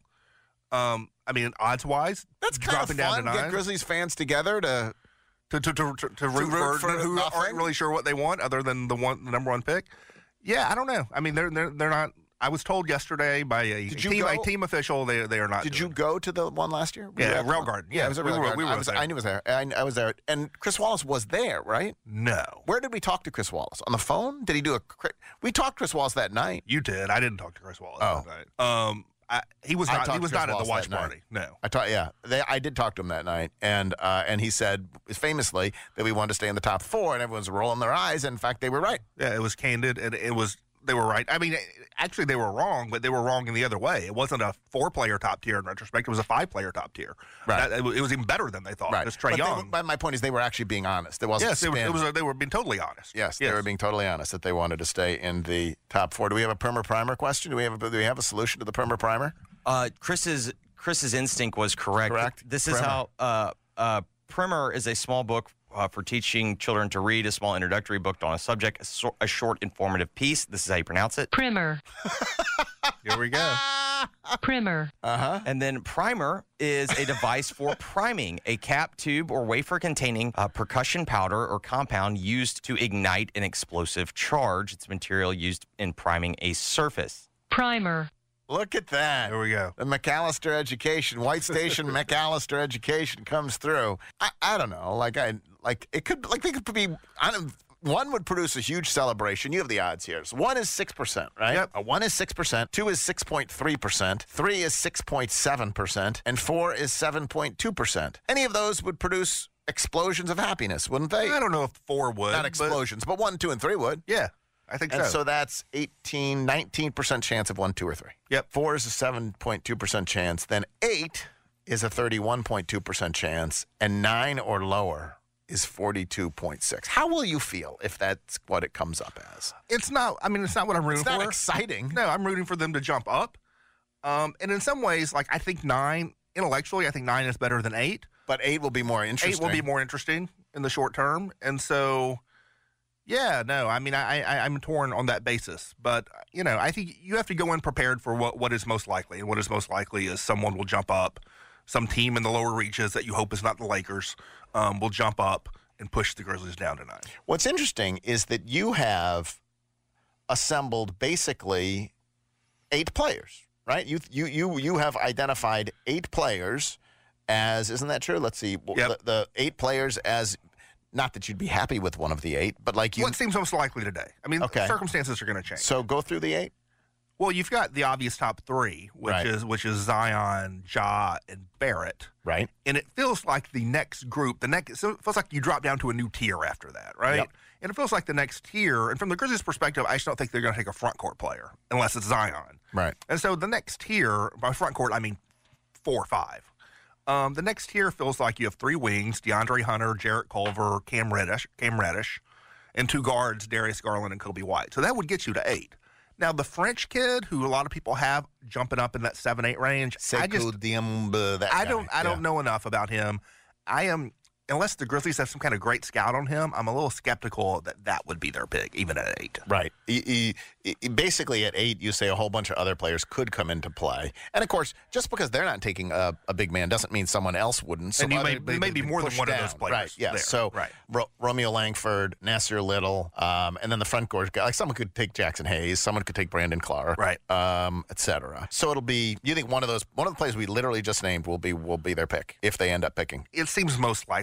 Um, I mean, odds wise, That's kind dropping of down fun. to nine. Get Grizzlies fans together to to to to, to, to root, root for, for who nothing? aren't really sure what they want other than the one the number one pick. Yeah, I don't know. I mean, they're they're they're not. I was told yesterday by a Did you team, a go? team official they they are not. Did doing you go to the one last year? Were you Yeah, at the Rail one? Garden. Yeah, Yeah, it was at we Rail were- Garden. we were I was, there. I knew it was there. I, I was there, and Chris Wallace was there, right? No. Where did we talk to Chris Wallace? On the phone? Did he do a? cri- We talked to Chris Wallace that night. You did. I didn't talk to Chris Wallace Oh. that night. Um, I, he was I not. talked He was to Chris not at the Wallace watch that night. party. No. I taught, yeah, they, I did talk to him that night, and uh, and he said famously that we wanted to stay in the top four, and everyone's rolling their eyes. And in fact, they were right. Yeah, it was candid, and it was. They were right. I mean, actually, they were wrong, but they were wrong in the other way. It wasn't a four-player top tier in retrospect. It was a five-player top tier. Right. That, it, was, it was even better than they thought. Right. It was Trae But they Young. were- but my point is, they were actually being honest. It wasn't Yes, it was, spin. it was a, they were being totally honest. Yes, they Yes. were being totally honest that they wanted to stay in the top four. Do we have a primer primer question? Do we have a, do we have a solution to the primer primer? Uh, Chris's Chris's instinct was correct. Correct. This is Primer. how uh, uh, Primer is a small book uh, for teaching children to read, a small introductory book on a subject, a, so- a short informative piece. This is how you pronounce it. Primer. Here we go. Primer. Uh-huh. And then primer is a device for priming, a cap, tube, or wafer containing a percussion powder or compound used to ignite an explosive charge. It's material used in priming a surface. Primer. Look at that. There we go. The McAllister education, White Station McAllister education comes through. I, I don't know. Like I like it could like they could be. I don't, one would produce a huge celebration. You have the odds here. So one is six percent, right? Yep. A one is six percent. Two is six point three percent. Three is six point seven percent, and four is seven point two percent. Any of those would produce explosions of happiness, wouldn't they? I don't know if four would. Not but- explosions, but one, two, and three would. Yeah, I think And so. so that's eighteen, nineteen percent chance of one, two, or three. Yep. Four is a seven point two percent chance. Then eight is a thirty-one point two percent chance. And nine or lower is forty-two point six. How will you feel if that's what it comes up as? It's not, I mean, it's not what I'm rooting It's not for. exciting. No, I'm rooting for them to jump up. Um, and in some ways, like, I think nine, intellectually, I think nine is better than eight. But eight will be more interesting. Eight will be more interesting in the short term. And so, yeah, no, I mean, I, I, I'm torn on that basis. But, you know, I think you have to go in prepared for what, what is most likely. And what is most likely is someone will jump up. Some team in the lower reaches that you hope is not the Lakers um, will jump up and push the Grizzlies down to nine. What's interesting is that you have assembled basically eight players, right? You you you you have identified eight players as, isn't that true? Let's see, Yep. the, the eight players as, not that you'd be happy with one of the eight, but like you. What seems most likely today? I mean, Okay. circumstances are going to change. So go through the eight. Well, you've got the obvious top three, which Right. is which is Zion, Ja, and Barrett. Right. And it feels like the next group, the next, so it feels like you drop down to a new tier after that, right? Yep. And it feels like the next tier, and from the Grizzlies' perspective, I just don't think they're going to take a front court player unless it's Zion. Right. And so the next tier, by front court, I mean four or five. Um, the next tier feels like you have three wings: DeAndre Hunter, Jarrett Culver, Cam Reddish, Cam Reddish, and two guards: Darius Garland and Kobe White. So that would get you to eight. Now the French kid, who a lot of people have jumping up in that seven, eight range, I just Sekou Diemba, that I guy. don't I don't Yeah. know enough about him. I am. Unless the Grizzlies have some kind of great scout on him, I'm a little skeptical that that would be their pick, even at eight. Right. E- e- e- basically, at eight, you say a whole bunch of other players could come into play. And, of course, just because they're not taking a, a big man doesn't mean someone else wouldn't. And you other- may- there may be more than pushed one of down. those players Right, yeah. there. So, Right. Ro- Romeo Langford, Nasir Little, um, and then the front court guy. Like, someone could take Jackson Hayes. Someone could take Brandon Clark. Right. Um, et cetera. So it'll be, you think one of those, one of the players we literally just named will be will be their pick if they end up picking. It seems most likely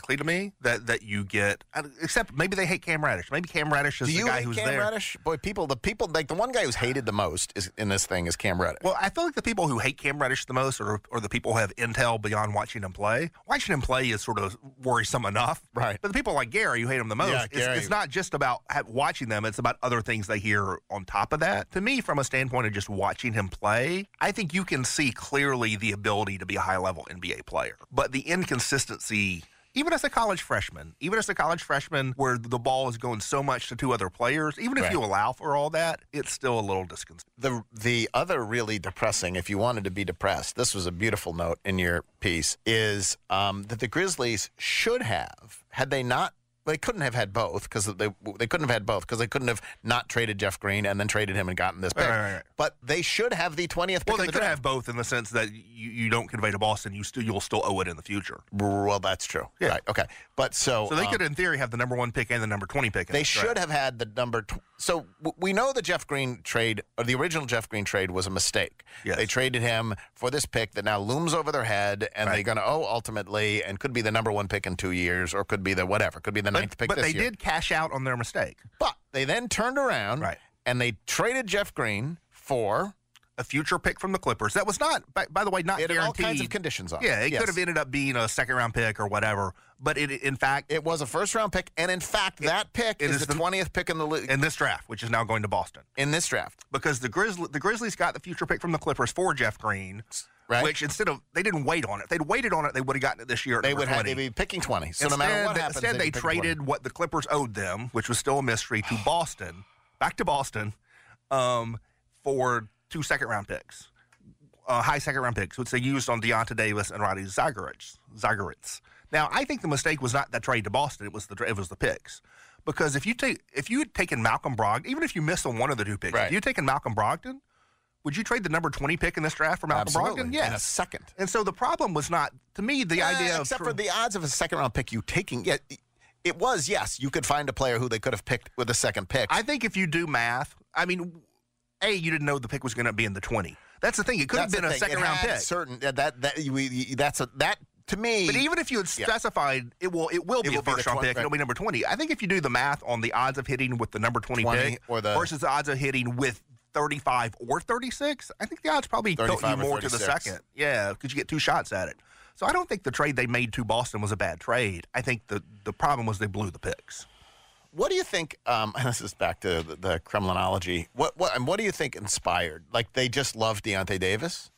unlikely to me that, that you get, except maybe they hate Cam Reddish. Maybe Cam Reddish is Do the you guy hate who's Cam there. Reddish? Boy, people, the people, like the one guy who's hated the most is in this thing is Cam Reddish. Well, I feel like the people who hate Cam Reddish the most are, are the people who have intel beyond watching him play. Watching him play is sort of worrisome enough. Right. But the people like Gary who hate him the most, Yeah, it's, Gary. it's not just about ha- watching them, it's about other things they hear on top of that. To me, from a standpoint of just watching him play, I think you can see clearly the ability to be a high-level N B A player. But the inconsistency, even as a college freshman, even as a college freshman where the ball is going so much to two other players, even if Right. you allow for all that, it's still a little disconsistent. The the other really depressing, if you wanted to be depressed, this was a beautiful note in your piece, is um, that the Grizzlies should have, had they not, they couldn't have had both because they they couldn't have had both because they couldn't have not traded Jeff Green and then traded him and gotten this pick. Right, right, right. But they should have the twentieth pick Well, they of the could draft. have both in the sense that you, you don't convey to Boston, you still you'll still owe it in the future. Well, that's true. Yeah. Right. Okay. But so So they um, could, in theory, have the number one pick and the number twenty pick. In They this should draft. have had the number. Tw- so w- we know the Jeff Green trade, or the original Jeff Green trade, was a mistake. Yes. They traded him for this pick that now looms over their head, and Right. they're going to owe ultimately, and could be the number one pick in two years, or could be the whatever, could be the ninth But, pick but this they year. did cash out on their mistake. But they then turned around, Right. and they traded Jeff Green for a future pick from the Clippers. That was not, by, by the way, not it had all guaranteed. kinds of conditions on it. Yeah, it Yes. could have ended up being a second round pick or whatever. But it, in fact, It was a first round pick, and in fact, that pick it is, is the the- twentieth pick in the league in this draft, which is now going to Boston, in this draft. because the Grizzlies, the Grizzlies got the future pick from the Clippers for Jeff Green. Right. Which instead of they didn't wait on it, if they'd waited on it, they would have gotten it this year. At They number would have twenty. they'd be picking twenty. So instead, no matter what they- happens, instead they'd they be picking twenty. traded what the Clippers owed them, which was still a mystery, to Boston, back to Boston, um, for two second round picks, uh, high second round picks, which they used on Deonta Davis and Roddy Zagoritz. Zagoritz. Now, I think the mistake was not that trade to Boston; it was the it was the picks. Because if you take if you had taken Malcolm Brogdon, even if you missed on one of the two picks, Right. if you had taken Malcolm Brogdon, would you trade the number twenty pick in this draft for Malcolm Absolutely. Brogdon? Yes. In a second. And so the problem was not, to me, the Uh, idea of except for the odds of a second round pick you taking. Yeah, it was yes. You could find a player who they could have picked with a second pick. I think if you do math, I mean, A, you didn't know the pick was going to be in the twenty. That's the thing. It could That's have been the a thing. second It round had pick. Certain that that, that we, we- that's a that to me. But even if you had Yeah. specified it will it will be will a be the first round twenty, pick, right. it'll be number twenty. I think if you do the math on the odds of hitting with the number twenty, twenty pick or the- versus the odds of hitting with thirty-five or thirty-six, I think the odds probably tilt you thirty-five or more to the thirty-six. second. Yeah, because you get two shots at it. So I don't think the trade they made to Boston was a bad trade. I think the the problem was they blew the picks. What do you think? Um, and this is back to the, the Kremlinology. What what and what do you think inspired? Like they just love Deontay Davis.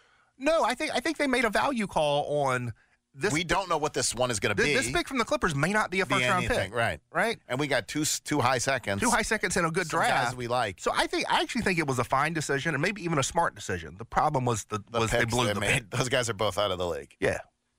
No, I think I think they made a value call on this. We don't know what this one is going to Th- be. This pick from the Clippers may not be a Be first round anything, pick, right? Right. And we got two s- two high seconds, Two high seconds and a good Some draft. guys we like. So I think I actually think it was a fine decision and maybe even a smart decision. The problem was the, The was they picks blew they the made. pick. Those guys are both out of the league. Yeah.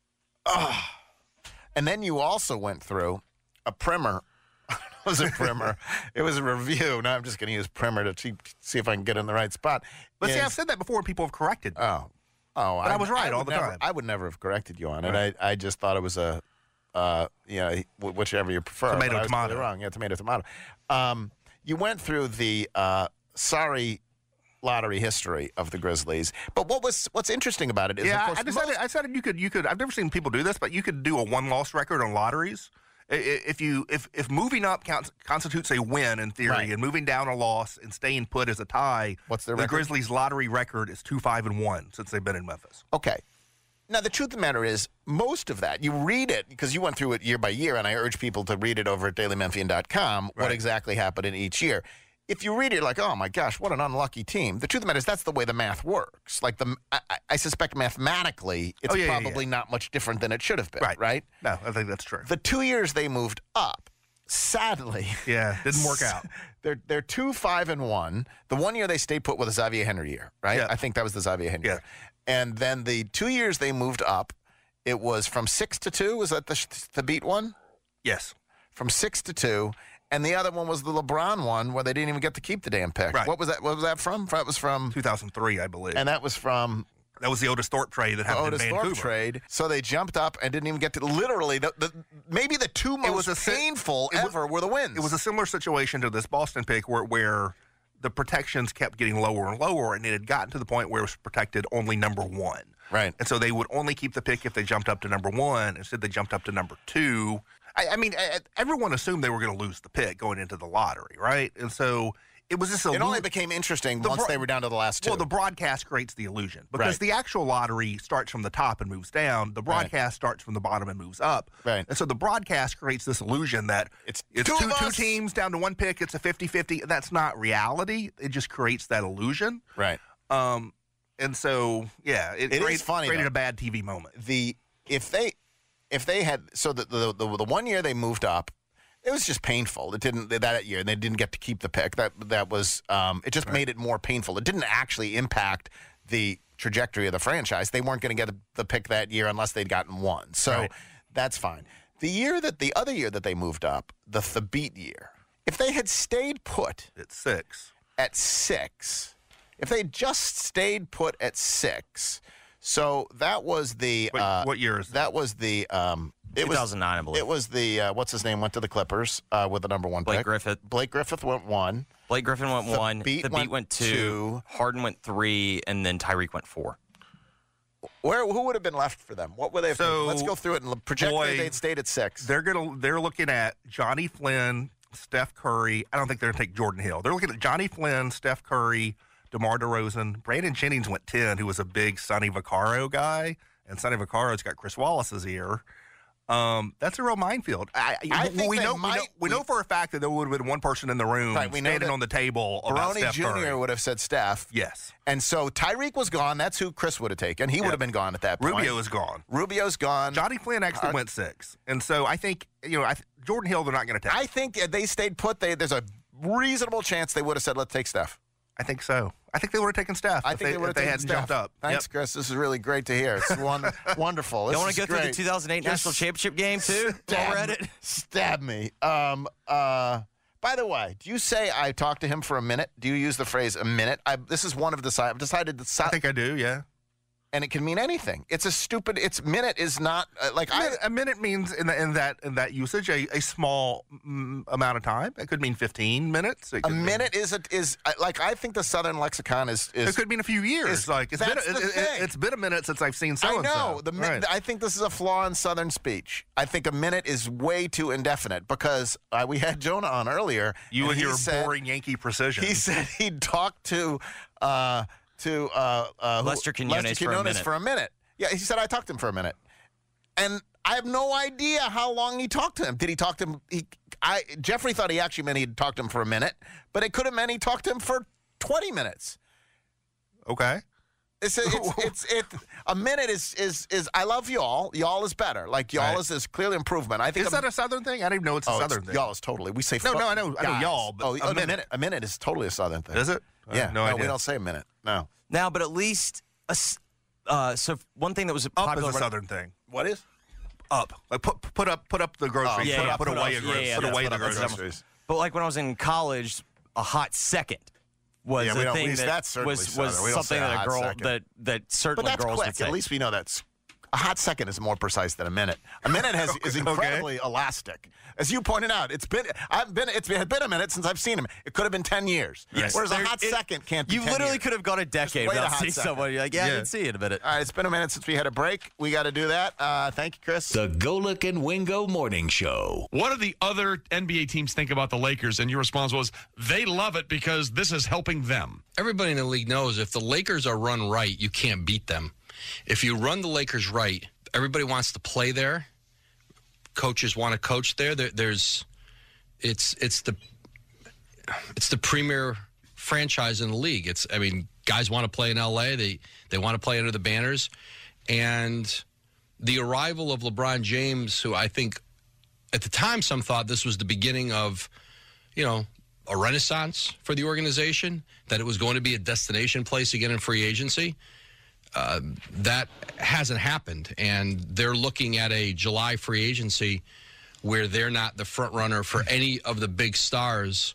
And then you also went through a primer. It was a primer. It was a review. Now I'm just going to use primer to see, see if I can get in the right spot. But see, Is- I've said that before and people have corrected me. Oh. Oh, But I was right would all the never- time. I would never have corrected you on it. Right. I, I just thought it was a, uh, you know, wh- whichever you prefer. Tomato, but I was tomato. totally wrong. Yeah, tomato, tomato. Um, you went through the uh, sorry lottery history of the Grizzlies, but what was what's interesting about it is, yeah, of course, I decided, I decided you could you could. I've never seen people do this, but you could do a one loss record on lotteries. I- i- If you if if moving up counts, constitutes a win in theory, Right. and moving down a loss and staying put is a tie, What's their the record? Grizzlies' lottery record is two five and one since they've been in Memphis. Okay. Now, the truth of the matter is, most of that, you read it, because you went through it year by year, and I urge people to read it over at daily memphian dot com, what Right. exactly happened in each year. If you read it, you're like, oh, my gosh, what an unlucky team. The truth of the matter is, that's the way the math works. Like, the I, I- I suspect mathematically, it's Oh, yeah, yeah, probably yeah. not much different than it should have been, Right. right? No, I think that's true. The two years they moved up, sadly, Yeah, didn't work out. they're they're two five and one. The one year they stayed put with the Xavier Henry year, right? Yeah. I think that was the Xavier Henry Yeah. year. And then the two years they moved up, it was from six to two. Was that the the beat one? Yes. From six to two, and the other one was the LeBron one where they didn't even get to keep the damn pick. Right. What was that? What was that from? That was from two thousand three, I believe. and that was from That was the Otis Thorpe trade that the happened Otis in Thorpe Vancouver. trade. So they jumped up and didn't even get to literally the, the maybe the two most was a si- painful it wa- ever were the wins. It was a similar situation to this Boston pick where where the protections kept getting lower and lower, and it had gotten to the point where it was protected only number one. Right. And so they would only keep the pick if they jumped up to number one. Instead, they jumped up to number two. I, I mean, I, everyone assumed they were going to lose the pick going into the lottery, right? And so it was just a It only became interesting the once bro- they were down to the last two. Well, the broadcast creates the illusion because Right. the actual lottery starts from the top and moves down. The broadcast starts from the bottom and moves up. Right. And so the broadcast creates this illusion that it's, it's two two, of two us. teams down to one pick. It's a fifty-fifty. That's not reality. It just creates that illusion. Right. Um, and so, yeah, it, It is created, funny, created though. a bad T V moment. The if they if they had so the the, the the one year they moved up, it was just painful. It didn't that year. They didn't get to keep the pick. That that was um, it just made it more painful. It didn't actually impact the trajectory of the franchise. They weren't going to get the pick that year unless they'd gotten one. So Right. that's fine. The year that the other year that they moved up, the Thabit year, if they had stayed put at six, at six, if they just stayed put at six, so that was the What- uh, what year is that? Was the um, it was two thousand nine, I believe. It was the uh, what's his name went to the Clippers uh, with the number one Blake pick. Griffith. Blake Griffith went one. Blake Griffin went The one. Beat the went beat went two, two. Harden went three, and then Tyreek went four. Where who would have been left for them? What would they have? So, Let's go through it and project boy, that they'd stayed at six. They're gonna they're looking at Johnny Flynn, Steph Curry. I don't think they're gonna take Jordan Hill. They're looking at Johnny Flynn, Steph Curry, DeMar DeRozan. Brandon Jennings went ten, who was a big Sonny Vaccaro guy, and Sonny Vaccaro's got Chris Wallace's ear. Um, that's a real minefield. I, I think we they know, we might- know we know for a fact that there would have been one person in the room Right, we know standing that on the table about Baroni Steph Curry. Junior would have said Steph. Yes. And so Tyreek was gone. That's who Chris would have taken. He would Yep. have been gone at that point. Rubio is gone. Rubio's gone. Johnny Flynn actually Uh, went six, and so I think you know I th- Jordan Hill they're not going to take. I think if they stayed put. They, there's a reasonable chance they would have said, "Let's take Steph." I think so. I think they would have taken Steph. I if think they, they, would if have they taken hadn't Steph. jumped up. Thanks, Yep. Chris. This is really great to hear. It's one, wonderful. This You want is to go through the great. two thousand eight Just National Championship game, too? Stab, While we're at it? Stab me. Um, uh, by the way, do you say I talked to him for a minute? Do you use the phrase a minute? I, this is one of the si- I've decided to. Si- I think I do. Yeah. And it can mean anything. It's a stupid. It's minute is not uh, like A I. minute, a minute means in, the, in that in that usage a, a small mm, amount of time. It could mean fifteen minutes. It A could mean- minute is a, is uh, like I think the Southern lexicon is is. It could mean a few years. is- like it's been that's a, the it, it, thing. it's been a minute since I've seen so I and know. so. The, mi- Right. I think this is a flaw in Southern speech. I think a minute is way too indefinite because uh, we had Jonah on earlier. You and he your said, boring Yankee precision. He said he'd talked to uh, to uh, uh, who- Lester Quinones Lester for a Quinones minute. for a minute. Yeah, he said I talked to him for a minute, and I have no idea how long he talked to him. Did he talk to him? He, I Jeffrey thought he actually meant he'd talked to him for a minute, but it could have meant he talked to him for twenty minutes. Okay. It's a, it's, it's it. A minute is is is. I love y'all. Y'all is better. Like y'all Right. is is clearly improvement. I think Is that a Southern thing? I didn't even know it's a oh, Southern it's, thing. y'all is totally. We say No, fuck no, I know- I know guys. y'all, but oh, a a minute. minute. A minute is totally a Southern thing. Is it? I Yeah. have no no, idea. we don't say a minute. No. Now, but at least, a s uh, so one thing that was Up popular. is a Southern thing. What is? Up. Like put put up put up the groceries. Oh, yeah, put, yeah, up, put, put away up- the yeah, groceries. yeah, put that's away what the I- that's groceries. But like when I was in college, a hot second was Yeah, we a don't- thing we- that that's certainly was, was Southern. We don't something say a that a hot girl second. that that But certainly that's girls quick. would say. At least we know that's. A hot second is more precise than a minute. A minute has is Okay. incredibly elastic, as you pointed out. It's been I've been it's been, been a minute since I've seen him. It could have been ten years. Yes. Whereas a There- hot it- second can't be. You ten literally years. could have gone a decade wait a without hot seeing second. someone. You're like, yeah, I Yeah. didn't see it in a minute. All right, it's been a minute since we had a break. We got to do that. Uh, thank you, Chris. The Golick and Wingo Morning Show. What do the other N B A teams think about the Lakers? And your response was, they love it because this is helping them. Everybody in the league knows if the Lakers are run right, you can't beat them. If you run the Lakers right, everybody wants to play there. Coaches want to coach there. there there's, it's it's the it's the premier franchise in the league. It's I mean, guys want to play in L A. They they want to play under the banners, and the arrival of LeBron James, who I think at the time some thought this was the beginning of, you know, a renaissance for the organization, that it was going to be a destination place again in free agency. Uh, that hasn't happened, and they're looking at a July free agency where they're not the front runner for any of the big stars,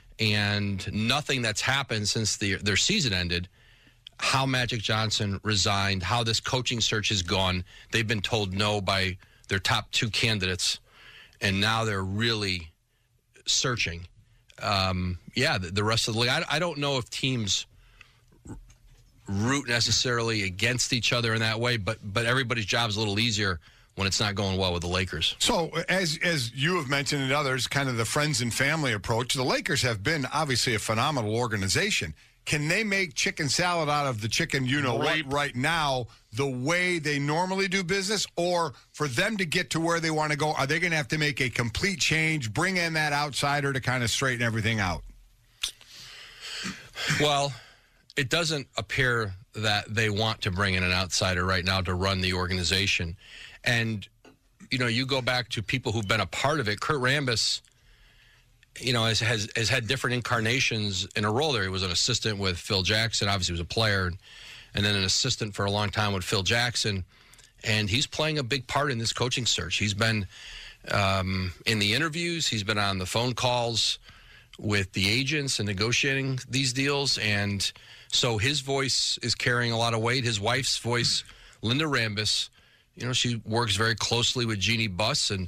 and nothing that's happened since the, their season ended. How Magic Johnson resigned, how this coaching search has gone. They've been told no by their top two candidates, and now they're really searching. um, yeah, the, the rest of the league. I, I don't know if teams root necessarily against each other in that way, but but everybody's job is a little easier when it's not going well with the Lakers. So, as as you have mentioned and others, kind of the friends and family approach, the Lakers have been obviously a phenomenal organization. Can they make chicken salad out of the chicken you-know-what right now the way they normally do business? Or for them to get to where they want to go, are they going to have to make a complete change, bring in that outsider to kind of straighten everything out? Well, it doesn't appear that they want to bring in an outsider right now to run the organization. And, you know, you go back to people who've been a part of it. Kurt Rambis, you know, has, has has had different incarnations in a role there. He was an assistant with Phil Jackson. Obviously, he was a player. And then an assistant for a long time with Phil Jackson. And he's playing a big part in this coaching search. He's been um, in the interviews. He's been on the phone calls with the agents and negotiating these deals. And so his voice is carrying a lot of weight. His wife's voice, Linda Rambis, you know, she works very closely with Jeannie Buss, and,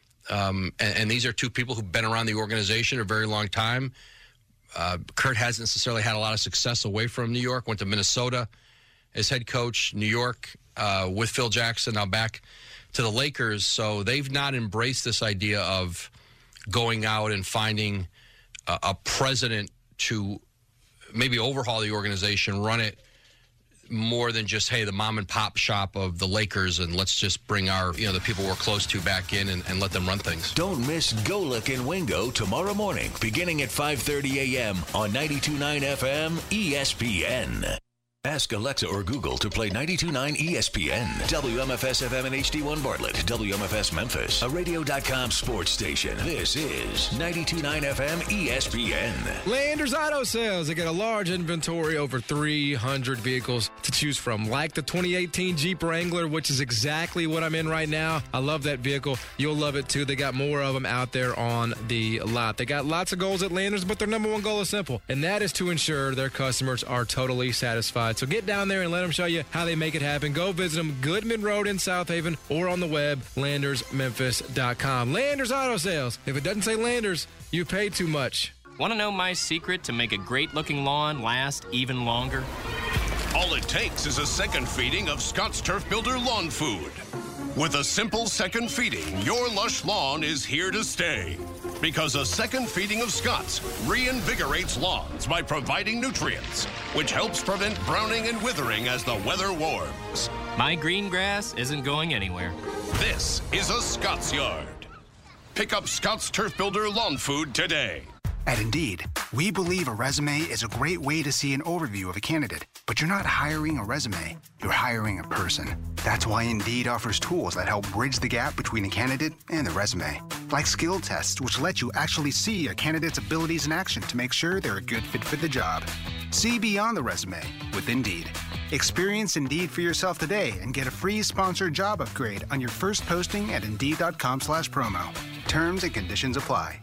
um, and and these are two people who've been around the organization a very long time. Uh, Kurt hasn't necessarily had a lot of success away from New York, went to Minnesota as head coach, New York uh, with Phil Jackson, now back to the Lakers. So they've not embraced this idea of going out and finding a, a president to maybe overhaul the organization, run it more than just, hey, the mom and pop shop of the Lakers, and let's just bring our, you know, the people we're close to back in and, and let them run things. Don't miss Golick and Wingo tomorrow morning, beginning at five thirty a.m. on ninety-two point nine F M E S P N. Ask Alexa or Google to play ninety-two point nine E S P N. W M F S F M and H D one Bartlett. W M F S Memphis. A radio dot com sports station. This is ninety-two point nine F M E S P N. Landers Auto Sales. They got a large inventory, over three hundred vehicles to choose from, like the twenty eighteen Jeep Wrangler, which is exactly what I'm in right now. I love that vehicle. You'll love it, too. They got more of them out there on the lot. They got lots of goals at Landers, but their number one goal is simple, and that is to ensure their customers are totally satisfied. So get down there and let them show you how they make it happen. Go visit them, Goodman Road in South Haven, or on the web, landers memphis dot com. Landers Auto Sales. If it doesn't say Landers, you pay too much. Want to know my secret to make a great-looking lawn last even longer? All it takes is a second feeding of Scott's Turf Builder Lawn Food. With a simple second feeding, your lush lawn is here to stay. Because a second feeding of Scott's reinvigorates lawns by providing nutrients, which helps prevent browning and withering as the weather warms. My green grass isn't going anywhere. This is a Scott's Yard. Pick up Scott's Turf Builder Lawn Food today. At Indeed, we believe a resume is a great way to see an overview of a candidate. But you're not hiring a resume, you're hiring a person. That's why Indeed offers tools that help bridge the gap between a candidate and the resume. Like skill tests, which let you actually see a candidate's abilities in action to make sure they're a good fit for the job. See beyond the resume with Indeed. Experience Indeed for yourself today and get a free sponsored job upgrade on your first posting at Indeed.com slash promo. Terms and conditions apply.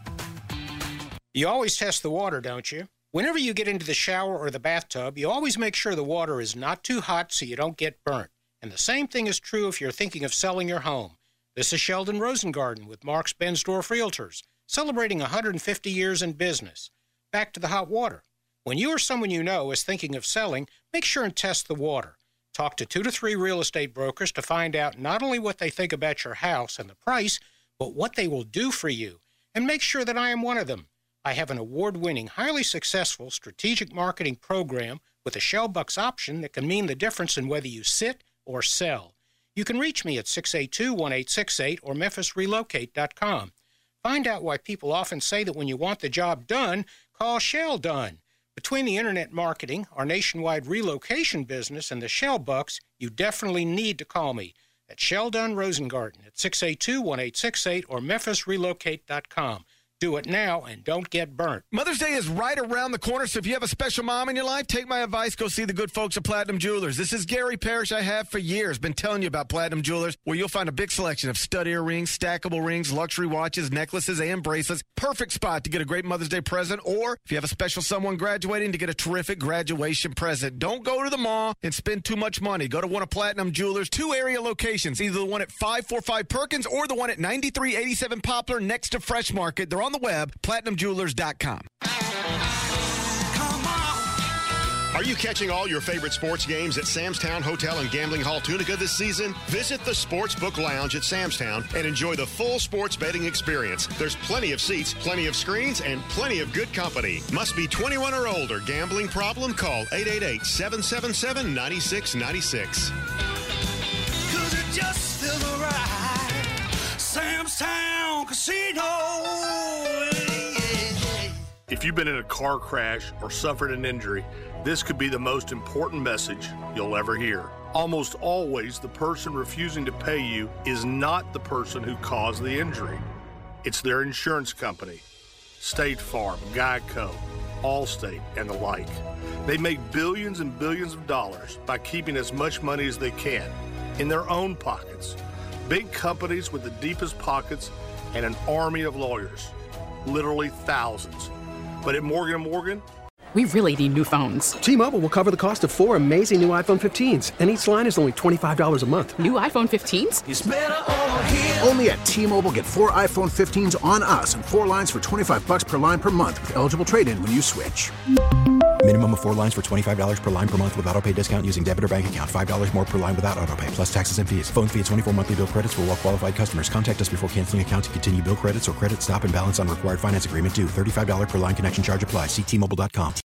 You always test the water, don't you? Whenever you get into the shower or the bathtub, you always make sure the water is not too hot so you don't get burnt. And the same thing is true if you're thinking of selling your home. This is Sheldon Rosengarten with Mark's Bensdorf Realtors, celebrating one hundred fifty years in business. Back to the hot water. When you or someone you know is thinking of selling, make sure and test the water. Talk to two to three real estate brokers to find out not only what they think about your house and the price, but what they will do for you. And make sure that I am one of them. I have an award-winning, highly successful strategic marketing program with a Shell Bucks option that can mean the difference in whether you sit or sell. You can reach me at six eight two, one eight six eight or memphis relocate dot com. Find out why people often say that when you want the job done, call Shell Done. Between the internet marketing, our nationwide relocation business, and the Shell Bucks, you definitely need to call me at Sheldon Rosengarten at six eight two, one eight six eight or memphis relocate dot com. Do it now and don't get burnt. Mother's Day is right around the corner, so if you have a special mom in your life, take my advice, go see the good folks at Platinum Jewelers. This is Gary Parrish. I have for years been telling you about Platinum Jewelers, where you'll find a big selection of stud earrings, stackable rings, luxury watches, necklaces, and bracelets. Perfect spot to get a great Mother's Day present, or if you have a special someone graduating, to get a terrific graduation present. Don't go to the mall and spend too much money. Go to one of Platinum Jewelers' two area locations, either the one at five forty-five Perkins or the one at ninety-three eighty-seven Poplar next to Fresh Market. They're all on the web, platinum jewelers dot com. Are you catching all your favorite sports games at Sam's Town Hotel and Gambling Hall Tunica this season? Visit the Sportsbook Lounge at Sam's Town and enjoy the full sports betting experience. There's plenty of seats, plenty of screens, and plenty of good company. Must be twenty-one or older. Gambling problem? Call eight eight eight, seven seven seven, nine six nine six. Cause it just feels right. Sam's Town Casino. If you've been in a car crash or suffered an injury, this could be the most important message you'll ever hear. Almost always, the person refusing to pay you is not the person who caused the injury. It's their insurance company. State Farm, Geico, Allstate, and the like. They make billions and billions of dollars by keeping as much money as they can in their own pockets. Big companies with the deepest pockets and an army of lawyers. Literally thousands. But at Morgan and Morgan, we really need new phones. T-Mobile will cover the cost of four amazing new iPhone fifteens, and each line is only twenty-five dollars a month. New iPhone fifteens? It's better over here. Only at T-Mobile, get four iPhone fifteens on us and four lines for twenty-five bucks per line per month with eligible trade-in when you switch. Minimum of four lines for twenty-five dollars per line per month with autopay discount using debit or bank account. five dollars more per line without autopay, plus taxes and fees. Phone fee at twenty-four monthly bill credits for well-qualified customers. Contact us before canceling account to continue bill credits or credit stop and balance on required finance agreement due. thirty-five dollars per line connection charge applies. See T Mobile dot com.